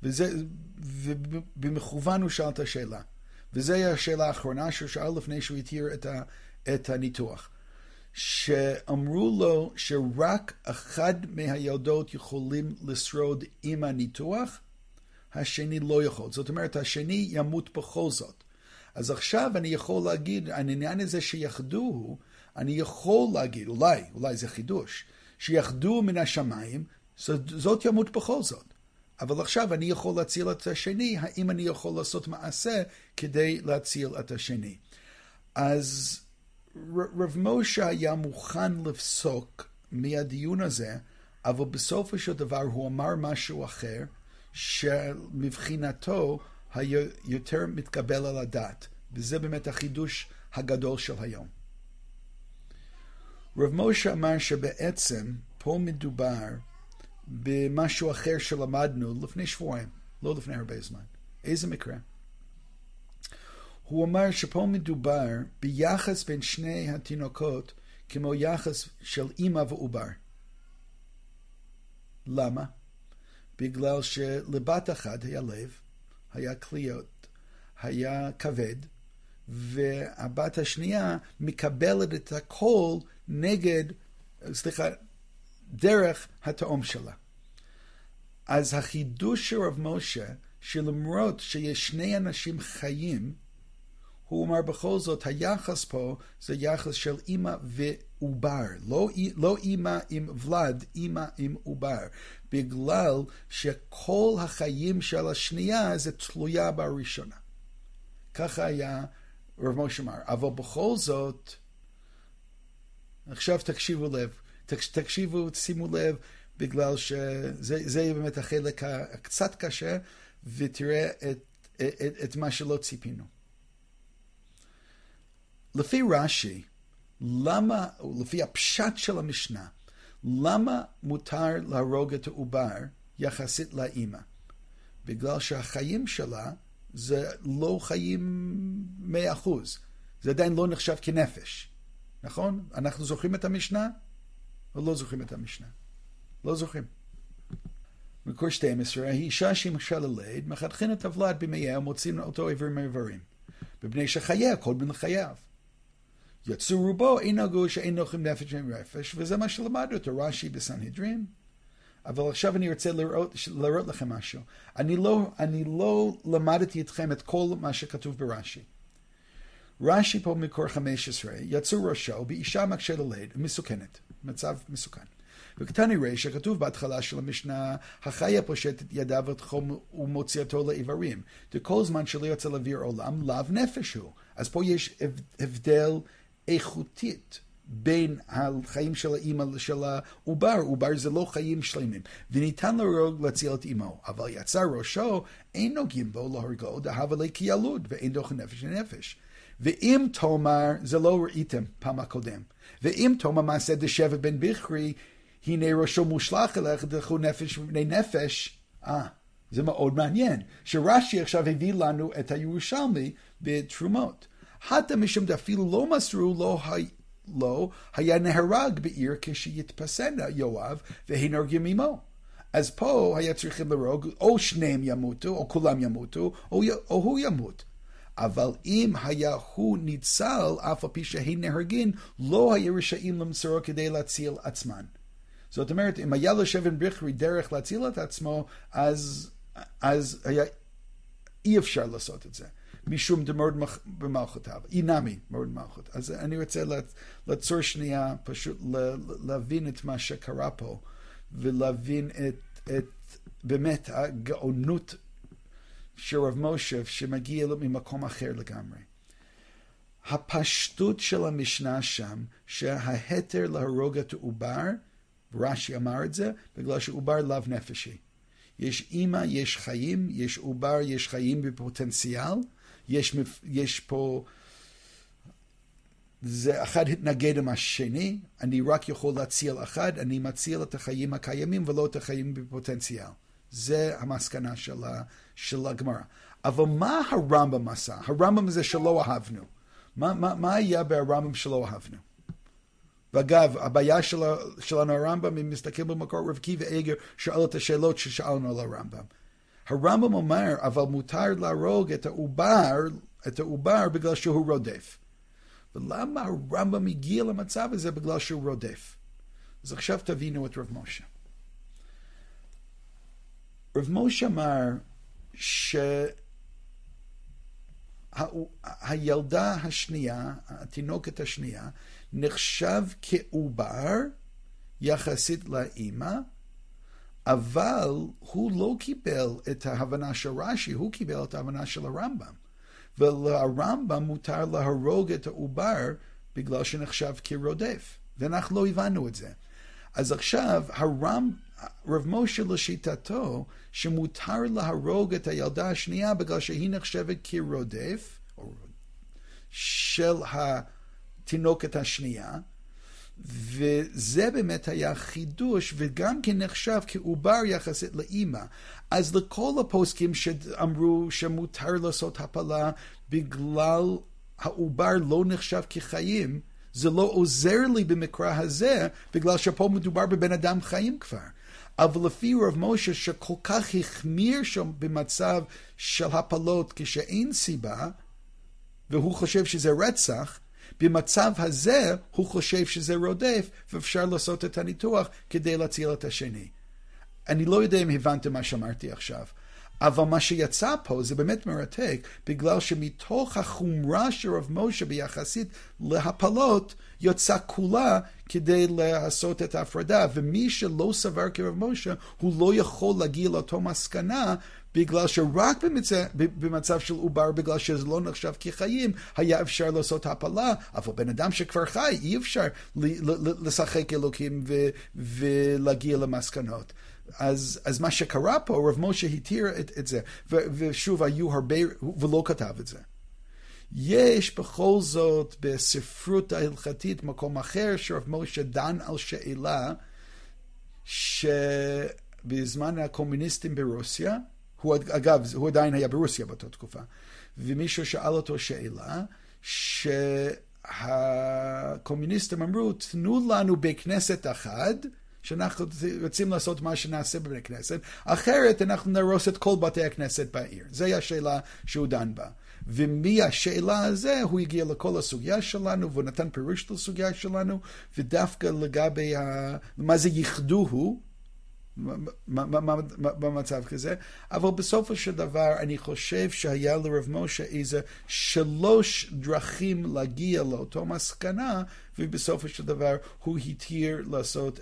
ובמכוון הוא שאל את השאלה. וזו היא השאלה האחרונה שהוא שאל לפני שהוא התיר את הניתוח. שאמרו לו שרק אחד מהילדות יכולים לשרוד עם הניתוח, השני לא יכול. זאת אומרת, השני ימות בכל זאת. אז עכשיו אני יכול להגיד, העניין הזה שיחדו, אני יכול להגיד, אולי זה חידוש, שיחדו מן השמיים, זאת ימות בכל זאת. אבל עכשיו אני יכול להציל את השני, האם אני יכול לעשות מעשה כדי להציל את השני? אז רב משה היה מוכן לפסוק מהדיון הזה, אבל בסופו של דבר הוא אמר משהו אחר, שמבחינתו היה יותר מתקבל על הדעת, וזה באמת החידוש הגדול של היום. רב משה אמר שבעצם פה מדובר במשהו אחר שלמדנו לפני שבועיים, לא לפני הרבה זמן. איזה מקרה? הוא אמר שפה מדובר ביחס בין שני התינוקות כמו יחס של אמא ועובר. למה? בגלל שלבת אחת היה לב, היה כליות, היה כבד, והבת השנייה מקבלת את הכל נגד, סליחה, דרך התאום שלה. אז החידוש של רב משה, שלמרות שיש שני אנשים חיים, הוא אומר בכל זאת, היחס פה זה יחס של אמא ועובר. לא אמא עם ולד, אמא עם עובר. בגלל שכל החיים של השנייה זה תלויה בראשונה. ככה היה רב משה אמר. אבל בכל זאת, עכשיו תקשיבו לב. שימו לב, בגלל שזה באמת החלק הקצת קשה, ותראה את מה שלא ציפינו. לפי רש"י, למה, לפי הפשט של המשנה, למה מותר להרוג את העובר יחסית לאמא? בגלל שהחיים שלה זה לא חיים 100%. זה עדיין לא נחשב כנפש. נכון? אנחנו זוכרים את המשנה? או לא זוכרים את המשנה? לא זוכרים. מקור 12, האישה שהיא ללד, מחתכין את הוולד במאיה ומוצאים אותו איבר מאיברים. בבני שחייה, כל בן לחייו. יצאו רובו, אין נגעו שאין נוחים נפש ואין רפש, וזה מה שלמדנו אותו רש"י בסנהדרין. אבל עכשיו אני רוצה להראות לכם משהו. אני לא למדתי אתכם את כל מה שכתוב ברש"י. רש"י פה מקור 15, יצאו ראשו באישה מקשה ללד, מסוכנת, מצב מסוכן. וכאן נראה שכתוב בהתחלה של המשנה, החיה פושט את ידיו ותחום ומוציאתו לאיברים. וכל זמן שלא יוצא לאוויר עולם, לאו נפש הוא. אז פה יש הבדל איכותית בין החיים של האמא של העובר. עובר זה לא חיים שלמים. וניתן להרוג להציל את אמו. אבל יצא ראשו, אין נוגעים בו להורגו, דהבה לי כילוד, ואין דוחן נפש לנפש. ואם תאמר, זה לא ראיתם פעם הקודם. ואם תאמר מעשה דשבט בן בכרי, הנה ראשו מושלך אליך דחו נפש ובני נפש. זה מאוד מעניין. שרש"י עכשיו הביא לנו את הירושלמי בתרומות. חטא משום דאפילו לא מסרו, לא היה נהרג בעיר כשיתפסנה יואב והן הורגים עמו. אז פה היה צריכים להרוג, או שניהם ימותו, או כולם ימותו, או הוא ימות. אבל אם היה הוא ניצל, אף על פי שהן נהרגין, לא היה רשאים למסורו כדי להציל עצמן. זאת אומרת, אם היה לשבט בכרי דרך להציל את עצמו, אז היה אי אפשר לעשות את זה. משום דמורד במלכותיו. אינמי מורד במלכות. אז אני רוצה לעצור שנייה, פשוט להבין את מה שקרה פה, ולהבין את באמת הגאונות של רב משה, שמגיע לו ממקום אחר לגמרי. הפשטות של המשנה שם, שההתר להרוג את העובר, רש"י אמר את זה, בגלל שעובר לאו נפשי. יש אמא, יש חיים, יש עובר, יש חיים בפוטנציאל, יש פה, זה אחד התנגד עם השני, אני רק יכול להציל אחד, אני מציל את החיים הקיימים ולא את החיים בפוטנציאל. זה המסקנה של הגמרא. אבל מה הרמב"ם עשה? הרמב"ם זה שלא אהבנו. מה היה ברמב"ם שלא אהבנו? ואגב, הבעיה שלנו הרמב"ם, אם מסתכל במקור רבקי ואגר, שאל את השאלות ששאלנו על הרמב"ם. הרמב"ם אומר, אבל מותר להרוג את העובר בגלל שהוא רודף. ולמה הרמב"ם הגיע למצב הזה? בגלל שהוא רודף. אז עכשיו תבינו את רב משה. רב משה אמר שהילדה השנייה, התינוקת השנייה, נחשב כעובר יחסית לאמא, אבל הוא לא קיבל את ההבנה של רש"י, הוא קיבל את ההבנה של הרמב"ם. ולרמב"ם מותר להרוג את העובר בגלל שנחשב כרודף. ואנחנו לא הבנו את זה. אז עכשיו רב משה לשיטתו שמותר להרוג את הילדה השנייה בגלל שהיא נחשבת כרודף של התינוקת השנייה, וזה באמת היה חידוש, וגם כן נחשב כעובר יחסית לאמא. אז לכל הפוסקים שאמרו שמותר לעשות הפלה בגלל העובר לא נחשב כחיים, זה לא עוזר לי במקרה הזה, בגלל שפה מדובר בבן אדם חיים כבר. אבל לפי רב משה שכל כך החמיר שם במצב של הפלות כשאין סיבה, והוא חושב שזה רצח, במצב הזה הוא חושב שזה רודף, ואפשר לעשות את הניתוח כדי להציל את השני. אני לא יודע אם הבנתם מה שאמרתי עכשיו, אבל מה שיצא פה זה באמת מרתק, בגלל שמתוך החומרה של רב משה ביחסית להפלות, יוצא כולה כדי לעשות את ההפרדה, ומי שלא סבר כרב משה, הוא לא יכול להגיע לאותו מסקנה, בגלל שרק במצב של עובר, בגלל שזה לא נחשב כחיים, היה אפשר לעשות הפלה, אבל בן אדם שכבר חי, אי אפשר לשחק אלוקים ולהגיע למסקנות. אז מה שקרה פה, רב משה התיר את זה, ושוב היו הרבה, ולא כתב את זה. יש בכל זאת בספרות ההלכתית מקום אחר שרב משה דן על שאלה שבזמן הקומוניסטים ברוסיה, אגב, הוא עדיין היה ברוסיה באותה תקופה, ומישהו שאל אותו שאלה שהקומוניסטים אמרו, תנו לנו בכנסת אחד, שאנחנו רוצים לעשות מה שנעשה בבית הכנסת, אחרת אנחנו נרוס את כל בתי הכנסת בעיר. זו הייתה השאלה שהוא דן בה. ומהשאלה הזה הוא הגיע לכל הסוגיה שלנו, והוא נתן פירוש לסוגיה שלנו, ודווקא לגבי מה זה ייחדו הוא, במצב כזה, אבל בסופו של דבר אני חושב שהיה לרב משה איזה 3 דרכים להגיע לאותו מסקנה, ובסופו של דבר הוא התיר לעשות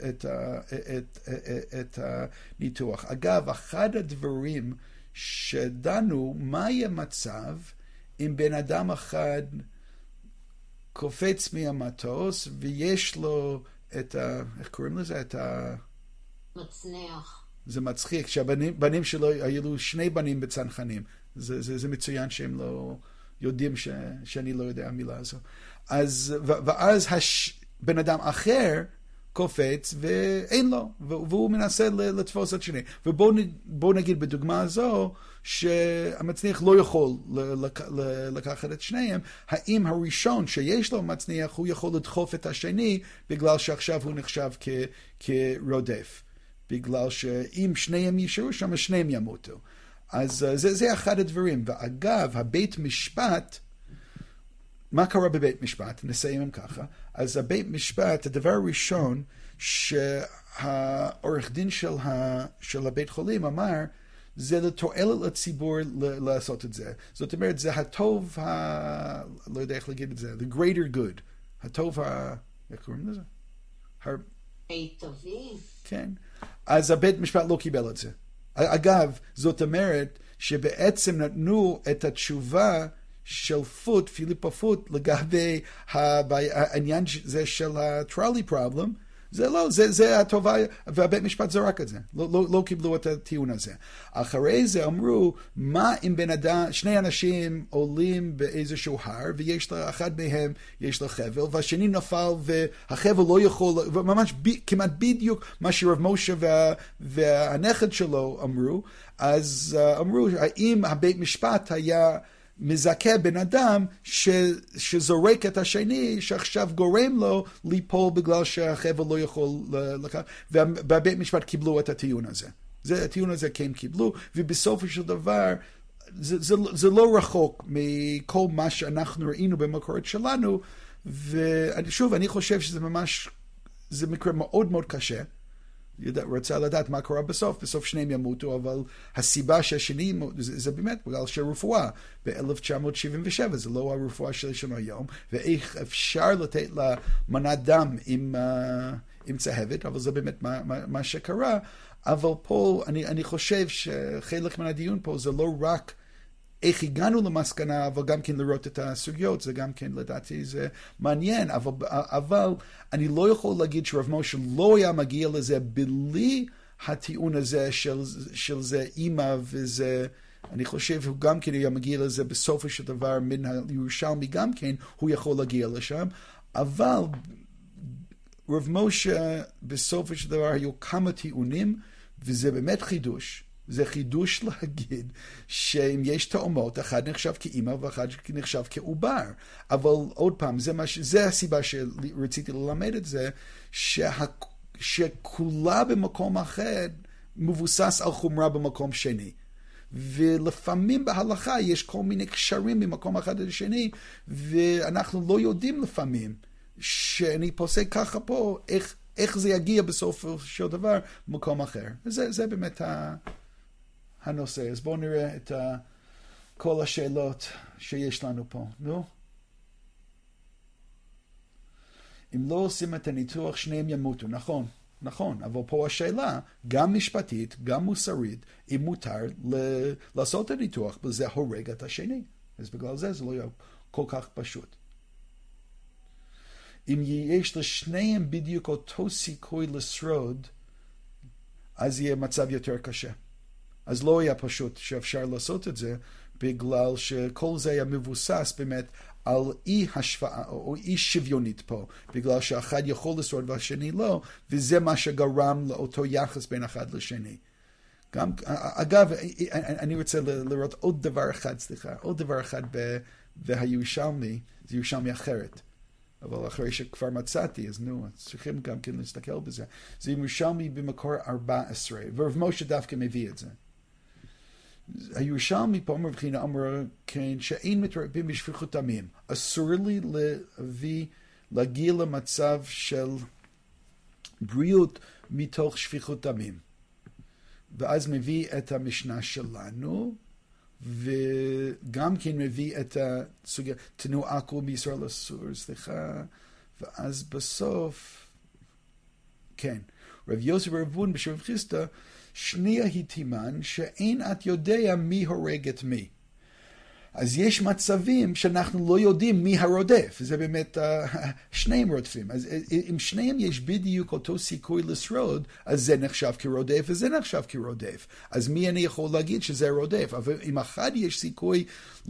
את הניתוח. אגב, אחד הדברים שדנו, מה יהיה מצב אם בן אדם אחד קופץ מהמטוס ויש לו את איך קוראים לזה? את מצנח. זה מצחיק, שהבנים שלו, היו לו 2 בנים בצנחנים. זה מצוין שהם לא יודעים שאני לא יודע המילה הזו. ואז בן אדם אחר קופץ ואין לו, והוא מנסה לתפוס את שני. ובואו נגיד בדוגמה הזו, שהמצניח לא יכול לקחת את שניהם, האם הראשון שיש לו מצניח, הוא יכול לדחוף את השני, בגלל שעכשיו הוא נחשב כרודף. בגלל שאם שניהם יישארו שם, שניהם ימותו. אז זה אחד הדברים. ואגב, הבית משפט, מה קרה בבית משפט? נסיים ככה. אז הבית משפט, הדבר הראשון, שהעורך דין של הבית חולים אמר, זה לתועלת לציבור לעשות את זה. זאת אומרת, זה הטוב, לא יודע איך להגיד את זה, the greater good. הטוב, איך קוראים לזה? מיטבי. כן. אז הבית משפט לא קיבל את זה. אגב, זאת אומרת שבעצם נתנו את התשובה של פוט, פיליפה פוט, לגבי העניין זה של הטראלי פרובלם, זה לא, זה הטובה, והבית משפט זרק את זה. לא קיבלו את הטיעון הזה. אחרי זה אמרו, מה אם בן אדם, 2 אנשים עולים באיזשהו הר, ויש לה, אחד מהם יש לה חבל, והשני נפל, והחבל לא יכול, וממש כמעט בדיוק מה שרב משה והנכד שלו אמרו, אז אמרו, האם הבית משפט היה מזכה בן אדם שזורק את השני, שעכשיו גורם לו ליפול בגלל שהחבל לא יכול לקחת, ובבית משפט קיבלו את הטיעון הזה. הטיעון הזה כן קיבלו, ובסופו של דבר, זה לא רחוק מכל מה שאנחנו ראינו במקורות שלנו, ושוב, אני חושב שזה ממש, זה מקרה מאוד מאוד קשה, רוצה לדעת מה קורה בסוף שניהם ימותו, אבל הסיבה שהשני, זה באמת בגלל שרפואה ב-1977, זה לא הרפואה שיש לנו היום, ואיך אפשר לתת לה מנת דם עם צהבת, אבל זה באמת מה שקרה, אבל פה אני חושב שחלק מהדיון פה זה לא רק איך הגענו למסקנה, אבל גם כן לראות את הסוגיות, זה גם כן לדעתי זה מעניין, אבל אני לא יכול להגיד שרב משה לא היה מגיע לזה בלי הטיעון הזה של זה אימא וזה, אני חושב שהוא גם כן היה מגיע לזה בסופו של דבר מן הירושלמי גם כן, הוא יכול להגיע לשם, אבל רב משה בסופו של דבר היו כמה טיעונים, וזה באמת חידוש. זה חידוש להגיד שאם יש תאומות, אחד נחשב כאימא ואחד נחשב כעובר. אבל עוד פעם, זה הסיבה שרציתי ללמד את זה, שכולה במקום אחר מבוסס על חומרה במקום שני. ולפעמים בהלכה יש כל מיני קשרים ממקום אחד לשני, ואנחנו לא יודעים לפעמים שאני פוסק ככה פה, איך זה יגיע בסופו של דבר במקום אחר. זה באמת הנושא. אז בואו נראה את כל השאלות שיש לנו פה. נו? אם לא עושים את הניתוח, שניהם ימותו. נכון, אבל פה השאלה, גם משפטית, גם מוסרית, אם מותר לעשות את הניתוח, וזה הורג את השני. אז בגלל זה לא יהיה כל כך פשוט. אם יש לשניהם בדיוק אותו סיכוי לשרוד, אז יהיה מצב יותר קשה. אז לא יהיה פשוט שאפשר לעשות את זה, בגלל שכל זה היה מבוסס באמת על אי השוואה או אי שוויונית פה, בגלל שאחד יכול לשרוד והשני לא, וזה מה שגרם לאותו יחס בין אחד לשני. גם, אגב, אני רוצה לראות עוד דבר אחד והירושלמי, זה ירושלמי אחרת. אבל אחרי שכבר מצאתי, אז צריכים גם כן להסתכל בזה. זה ירושלמי במקור 14, ורב משה דווקא מביא את זה. הירושלמי פה מבחינה אמר כן, שאין מתרבים בשפיכות דמים. אסור לי להגיע למצב של בריאות מתוך שפיכות דמים. ואז מביא את המשנה שלנו, וגם כן מביא את הסוגיה, תנועה כל בישראל אסור, סליחה, ואז בסוף, כן, רב יוסף רבון בשבב חיסטה, שנייה היא תימן שאין את יודע מי הורג את מי. אז יש מצבים שאנחנו לא יודעים מי הרודף, זה באמת שניהם רודפים. אז אם שניהם יש בדיוק אותו סיכוי לשרוד, אז זה נחשב כרודף וזה נחשב כרודף. אז מי אני יכול להגיד שזה רודף? אבל אם אחד יש סיכוי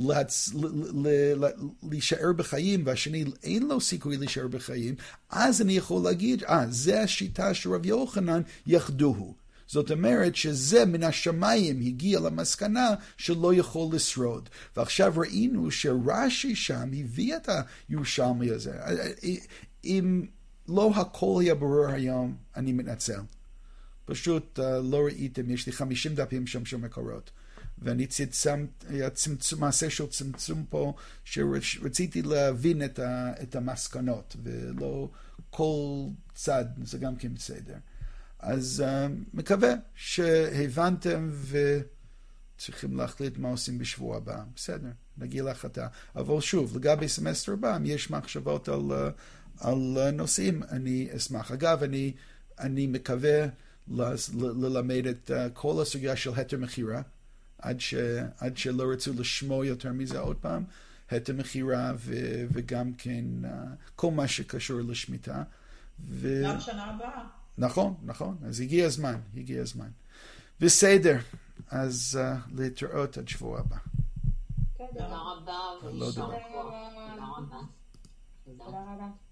להישאר בחיים והשני אין לו סיכוי להישאר בחיים, אז אני יכול להגיד, זה השיטה שרב יוחנן יחדוהו. זאת אומרת שזה מן השמיים הגיע למסקנה שלא יכול לשרוד. ועכשיו ראינו שרש"י שם הביא את הירושלמי הזה. אם לא הכל היה ברור היום, אני מתנצל. פשוט לא ראיתם, יש לי 50 דפים שם של מקורות. ואני מעשה של צמצום פה, שרציתי להבין את המסקנות, ולא כל צד, זה גם כן בסדר. אז מקווה שהבנתם וצריכים להחליט מה עושים בשבוע הבא. בסדר, נגיע להחלטה. אבל שוב, לגבי סמסטר הבא, אם יש מחשבות על נושאים, אני אשמח. אגב, אני מקווה ללמד את כל הסוגיה של היתר מחירה, עד שלא רצו לשמוע יותר מזה עוד פעם, היתר מחירה וגם כן כל מה שקשור לשמיטה. גם שנה הבאה. נכון, אז הגיע הזמן. בסדר, אז להתראות עד שבוע הבא. תודה רבה. תודה רבה. תודה רבה. תודה רבה.